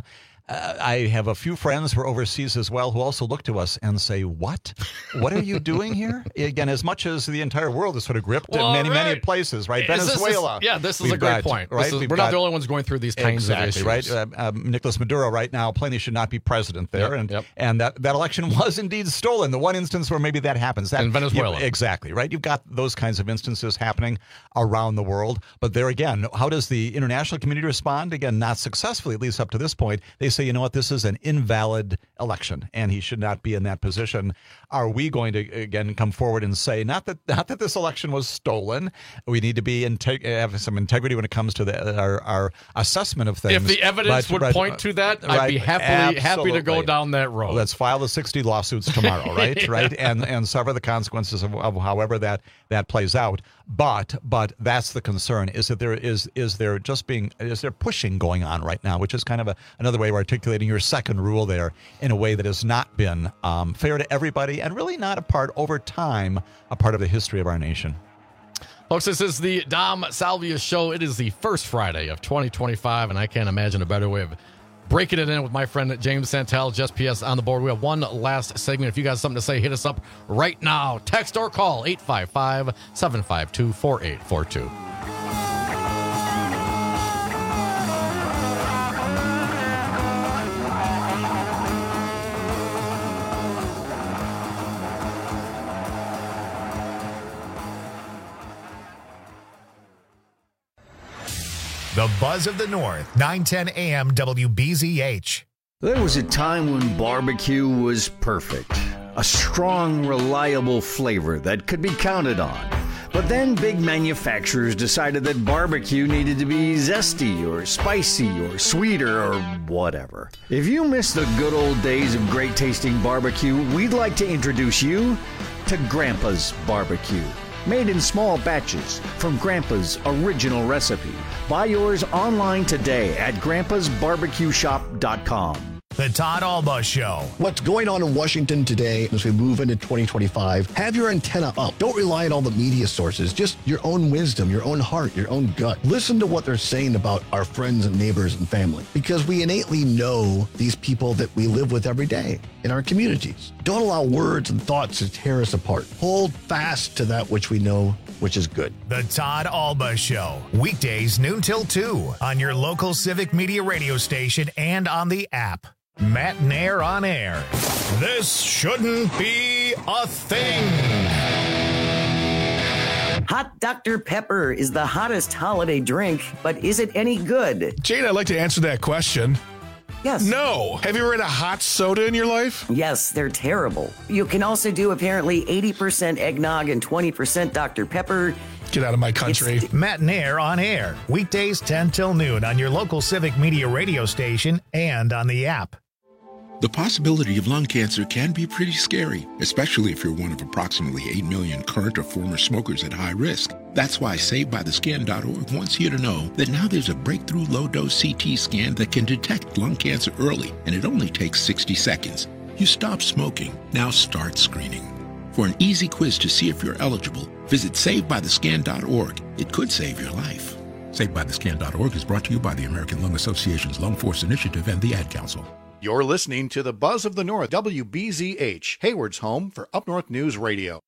I have a few friends who are overseas as well who also look to us and say, what are you doing here? Again, as much as the entire world is sort of gripped in many places, right? Venezuela. This is a great point. Right? We're not the only ones going through these kinds of issues. Right? Nicolas Maduro right now plainly should not be president there. And that election was indeed stolen. The one instance where maybe that happens. In Venezuela. Exactly, right? You've got those kinds of instances happening around the world. But there again, how does the international community respond? Again, not successfully, at least up to this point. They say, you know what, this is an invalid election and he should not be in that position. Are we going to again come forward and say not that this election was stolen? We need to have some integrity when it comes to our assessment of things. If the evidence would point to that, I'd be happy to go down that road. Let's file the 60 lawsuits tomorrow, right? Right, and suffer the consequences of however that plays out. But that's the concern: is that is there pushing going on right now, which is kind of another way of articulating your second rule there in a way that has not been fair to everybody and really not a part of the history of our nation. Folks, this is the Dom Salvia Show. It is the first Friday of 2025, and I can't imagine a better way of breaking it in with my friend James Santel, Just PS on the board. We have one last segment. If you got something to say, hit us up right now. Text or call 855-752-4842. The The Buzz of the North, 910 AM WBZH. There was a time when barbecue was perfect. A strong, reliable flavor that could be counted on. But then big manufacturers decided that barbecue needed to be zesty or spicy or sweeter or whatever. If you miss the good old days of great tasting barbecue, we'd like to introduce you to Grandpa's Barbecue. Made in small batches from Grandpa's original recipe. Buy yours online today at grandpasbarbecueshop.com. The Todd Alba Show. What's going on in Washington today as we move into 2025? Have your antenna up. Don't rely on all the media sources. Just your own wisdom, your own heart, your own gut. Listen to what they're saying about our friends and neighbors and family, because we innately know these people that we live with every day in our communities. Don't allow words and thoughts to tear us apart. Hold fast to that which we know, which is good. The Todd Alba Show. Weekdays noon till 2 on your local Civic Media radio station and on the app. Matt Nair on air. This shouldn't be a thing. Hot Dr. Pepper is the hottest holiday drink, but is it any good? Jane, I'd like to answer that question. Yes. No. Have you ever had a hot soda in your life? Yes, they're terrible. You can also do apparently 80% eggnog and 20% Dr. Pepper. Get out of my country. Matt Nair on air. Weekdays 10 till noon on your local Civic Media radio station and on the app. The possibility of lung cancer can be pretty scary, especially if you're one of approximately 8 million current or former smokers at high risk. That's why SaveByTheScan.org wants you to know that now there's a breakthrough low-dose CT scan that can detect lung cancer early, and it only takes 60 seconds. You stop smoking, now start screening. For an easy quiz to see if you're eligible, visit SaveByTheScan.org. It could save your life. SaveByTheScan.org is brought to you by the American Lung Association's Lung Force Initiative and the Ad Council. You're listening to the Buzz of the North, WBZH, Hayward's home for Up North News Radio.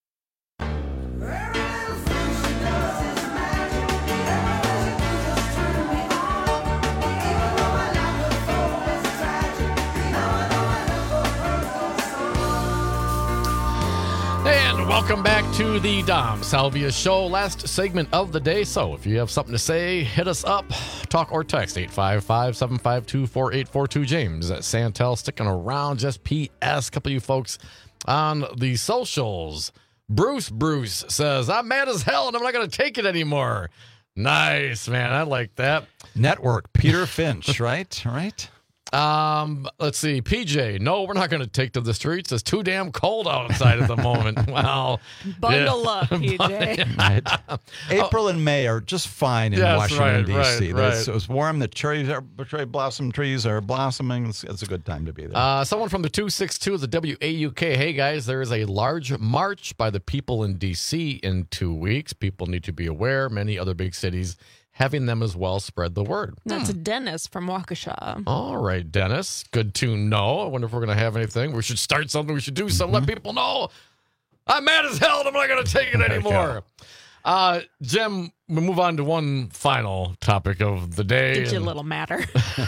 And welcome back to the Dom Salvia Show, last segment of the day. So if you have something to say, hit us up, talk or text 855-752-4842. James at Santel sticking around. Just P.S. Couple of you folks on the socials. Bruce says, I'm mad as hell and I'm not going to take it anymore. Nice, man. I like that. Network, Peter Finch, right? Right. Let's see. PJ, no, we're not going to take to the streets. It's too damn cold outside at the moment. Well, bundle up, PJ. Right. April and May are just fine in Washington, D.C. Right. It's warm. The cherry blossom trees are blossoming. It's a good time to be there. Someone from the 262 of the WAUK. Hey, guys, there is a large march by the people in D.C. in 2 weeks. People need to be aware. Many other big cities having them as well spread the word. That's Dennis from Waukesha. All right, Dennis. Good to know. I wonder if we're going to have anything. We should start something. We should do something. Let people know. I'm mad as hell and I'm not going to take it anymore. Jim, we move on to one final topic of the day. Gives you a little matter.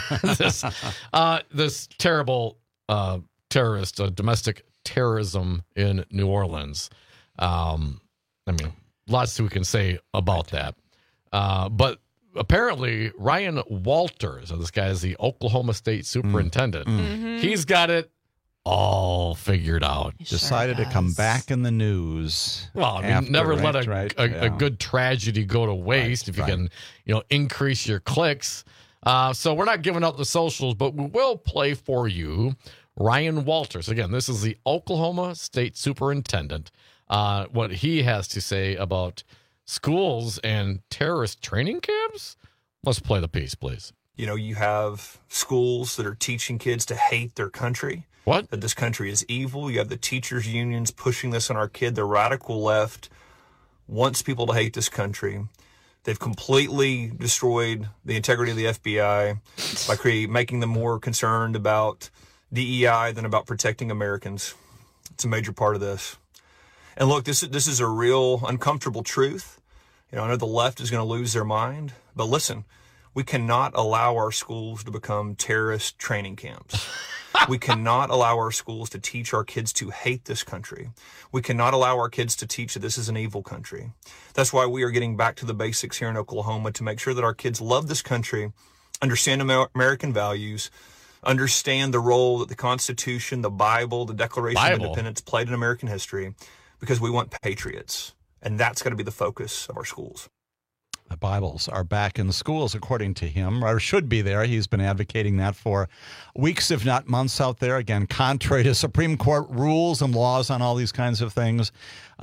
This terrible terrorist, domestic terrorism in New Orleans. I mean, lots we can say about that. But apparently, Ryan Walters, so this guy is the Oklahoma State superintendent. He's got it all figured out. Decided to come back in the news. Well, I mean, never let a good tragedy go to waste if you can, increase your clicks. So we're not giving out the socials, but we will play for you Ryan Walters. Again, this is the Oklahoma State superintendent. What he has to say about schools and terrorist training camps? Let's play the piece, please. You have schools that are teaching kids to hate their country. What? That this country is evil. You have the teachers' unions pushing this on our kid. The radical left wants people to hate this country. They've completely destroyed the integrity of the FBI by making them more concerned about DEI than about protecting Americans. It's a major part of this. And look, this is a real uncomfortable truth. I know the left is going to lose their mind, but listen, we cannot allow our schools to become terrorist training camps. We cannot allow our schools to teach our kids to hate this country. We cannot allow our kids to teach that this is an evil country. That's why we are getting back to the basics here in Oklahoma to make sure that our kids love this country, understand American values, understand the role that the Constitution, the Bible, the Declaration of Independence played in American history, because we want patriots. And that's got to be the focus of our schools. The Bibles are back in the schools, according to him, or should be there. He's been advocating that for weeks, if not months out there. Again, contrary to Supreme Court rules and laws on all these kinds of things.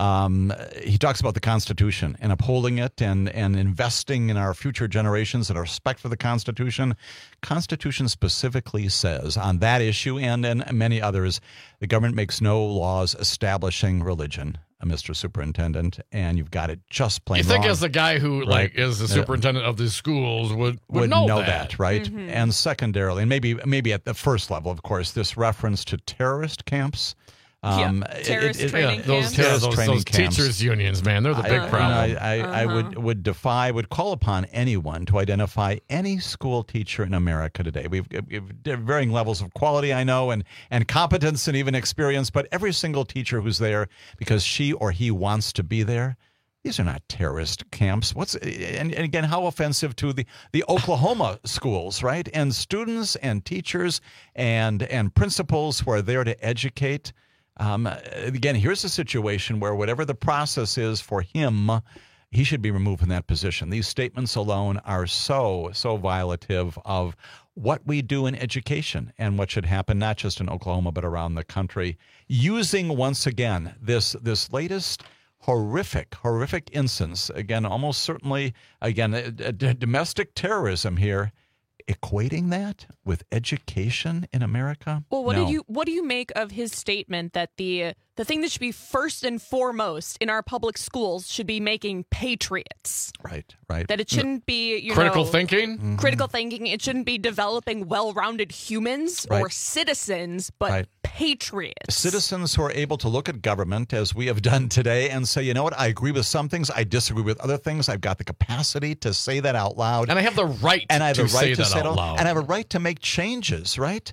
He talks about the Constitution and upholding it and investing in our future generations and our respect for the Constitution. Constitution specifically says on that issue and many others, the government makes no laws establishing religion. Mr. Superintendent, and you've got it just plain wrong. You think as the guy who is the superintendent of the schools would know that, right? Mm-hmm. And secondarily, and maybe at the first level, of course, this reference to terrorist camps. Terrorist training camps. Those teachers' unions, man, they're the big problem. I would call upon anyone to identify any school teacher in America today. We've varying levels of quality, I know, and competence and even experience, but every single teacher who's there because she or he wants to be there, these are not terrorist camps. And again, how offensive to the Oklahoma schools, right? And students and teachers and principals who are there to educate. Again, here's a situation where whatever the process is for him, he should be removed from that position. These statements alone are so violative of what we do in education and what should happen, not just in Oklahoma, but around the country. Using, once again, this latest horrific instance, again, almost certainly, again, domestic terrorism here, equating that with education in America? Well, what do you make of his statement that the thing that should be first and foremost in our public schools should be making patriots? Right. That it shouldn't be critical thinking. Mm-hmm. Critical thinking. It shouldn't be developing well-rounded humans or citizens, but patriots. Citizens who are able to look at government as we have done today and say, you know what, I agree with some things, I disagree with other things. I've got the capacity to say that out loud. And I have the right to say that out loud. And I have a right to make changes, right?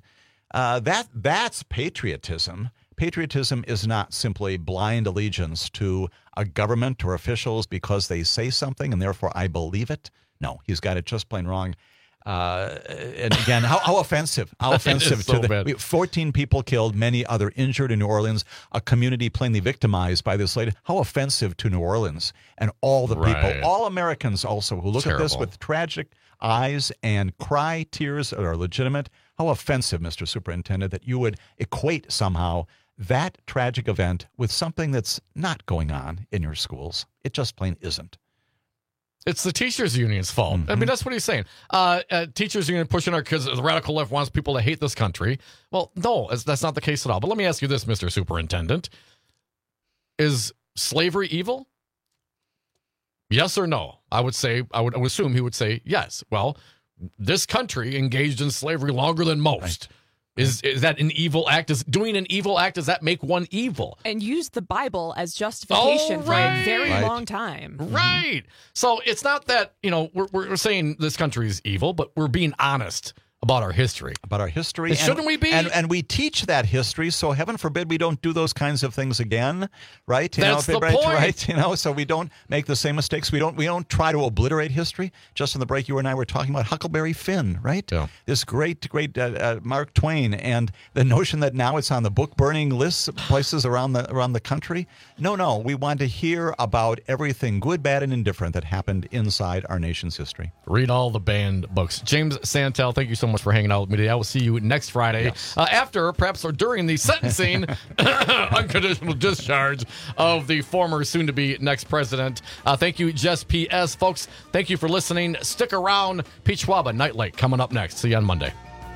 That's patriotism. Patriotism is not simply blind allegiance to a government or officials because they say something and therefore I believe it. No, he's got it just plain wrong. And again, how offensive! How offensive so to bad. 14 people killed, many other injured in New Orleans. A community plainly victimized by this lady. How offensive to New Orleans and all the people, all Americans also who look at this with tragic eyes and cry tears that are legitimate. How offensive, Mr. Superintendent, that you would equate somehow that tragic event with something that's not going on in your schools. It just plain isn't. It's the teachers' union's fault. Mm-hmm. I mean, that's what he's saying. Teachers' union pushing our kids. The radical left wants people to hate this country. Well, no, that's not the case at all. But let me ask you this, Mr. Superintendent. Is slavery evil? Yes or no? I would assume he would say yes. Well, this country engaged in slavery longer than most. Right. Is that an evil act? Is doing an evil act, does that make one evil? And use the Bible as justification for a very long time. Right. So it's not that, we're saying this country is evil, but we're being honest about our history. And shouldn't we be? And we teach that history, so heaven forbid we don't do those kinds of things again, right? That's the point. Right? So we don't make the same mistakes. We don't try to obliterate history. Just in the break, you and I were talking about Huckleberry Finn, right? Yeah. This great Mark Twain, and the notion that now it's on the book burning lists places around the country. No, we want to hear about everything good, bad, and indifferent that happened inside our nation's history. Read all the banned books. James Santel, thank you so much for hanging out with me today. I will see you next Friday after, perhaps, or during the sentencing unconditional discharge of the former soon-to-be next president. Thank you, Jess P.S. Folks, thank you for listening. Stick around. Pete Schwaba, Night Lake, coming up next. See you on Monday.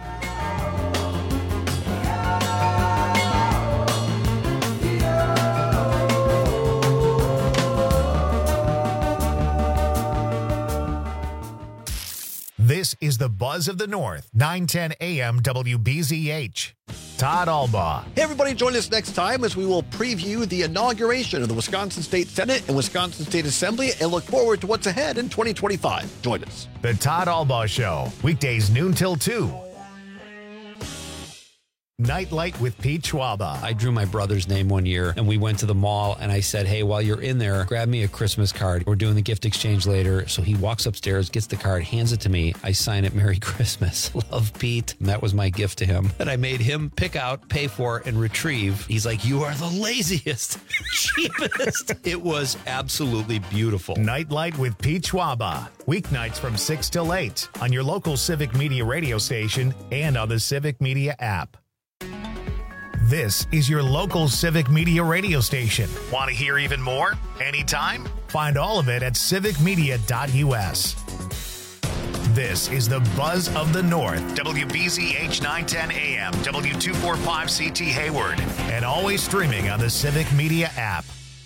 This is the Buzz of the North, 910 AM WBZH. Todd Albaugh. Hey, everybody, join us next time as we will preview the inauguration of the Wisconsin State Senate and Wisconsin State Assembly and look forward to what's ahead in 2025. Join us. The Todd Albaugh Show, weekdays noon till 2 Nightlight with Pete Schwaba. I drew my brother's name one year, and we went to the mall, and I said, hey, while you're in there, grab me a Christmas card. We're doing the gift exchange later. So he walks upstairs, gets the card, hands it to me. I sign it, Merry Christmas. Love, Pete. And that was my gift to him that I made him pick out, pay for, and retrieve. He's like, you are the laziest, cheapest. It was absolutely beautiful. Nightlight with Pete Schwaba. Weeknights from 6 till 8 on your local Civic Media radio station and on the Civic Media app. This is your local Civic Media radio station. Want to hear even more? Anytime? Find all of it at civicmedia.us. This is the Buzz of the North, WBZH 910 AM, W245CT Hayward, and always streaming on the Civic Media app.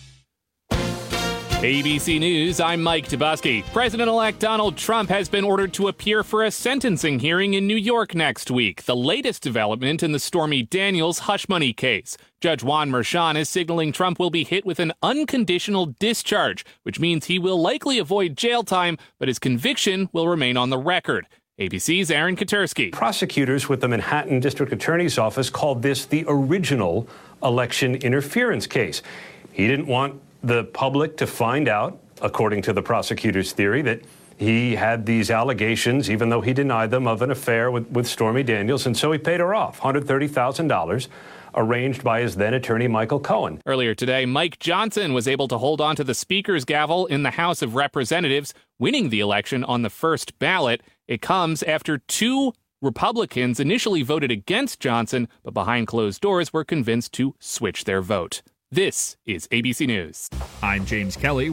ABC News, I'm Mike Tobuski. President-elect Donald Trump has been ordered to appear for a sentencing hearing in New York next week, the latest development in the Stormy Daniels hush money case. Judge Juan Merchan is signaling Trump will be hit with an unconditional discharge, which means he will likely avoid jail time, but his conviction will remain on the record. ABC's Aaron Katersky. Prosecutors with the Manhattan District Attorney's Office called this the original election interference case. He didn't want the public to find out, according to the prosecutor's theory, that he had these allegations, even though he denied them, of an affair with Stormy Daniels, and so he paid her off, $130,000, arranged by his then attorney Michael Cohen. Earlier today, Mike Johnson was able to hold on to the Speaker's gavel in the House of Representatives, winning the election on the first ballot. It comes after two Republicans initially voted against Johnson, but behind closed doors were convinced to switch their vote. This is ABC News. I'm James Kelly.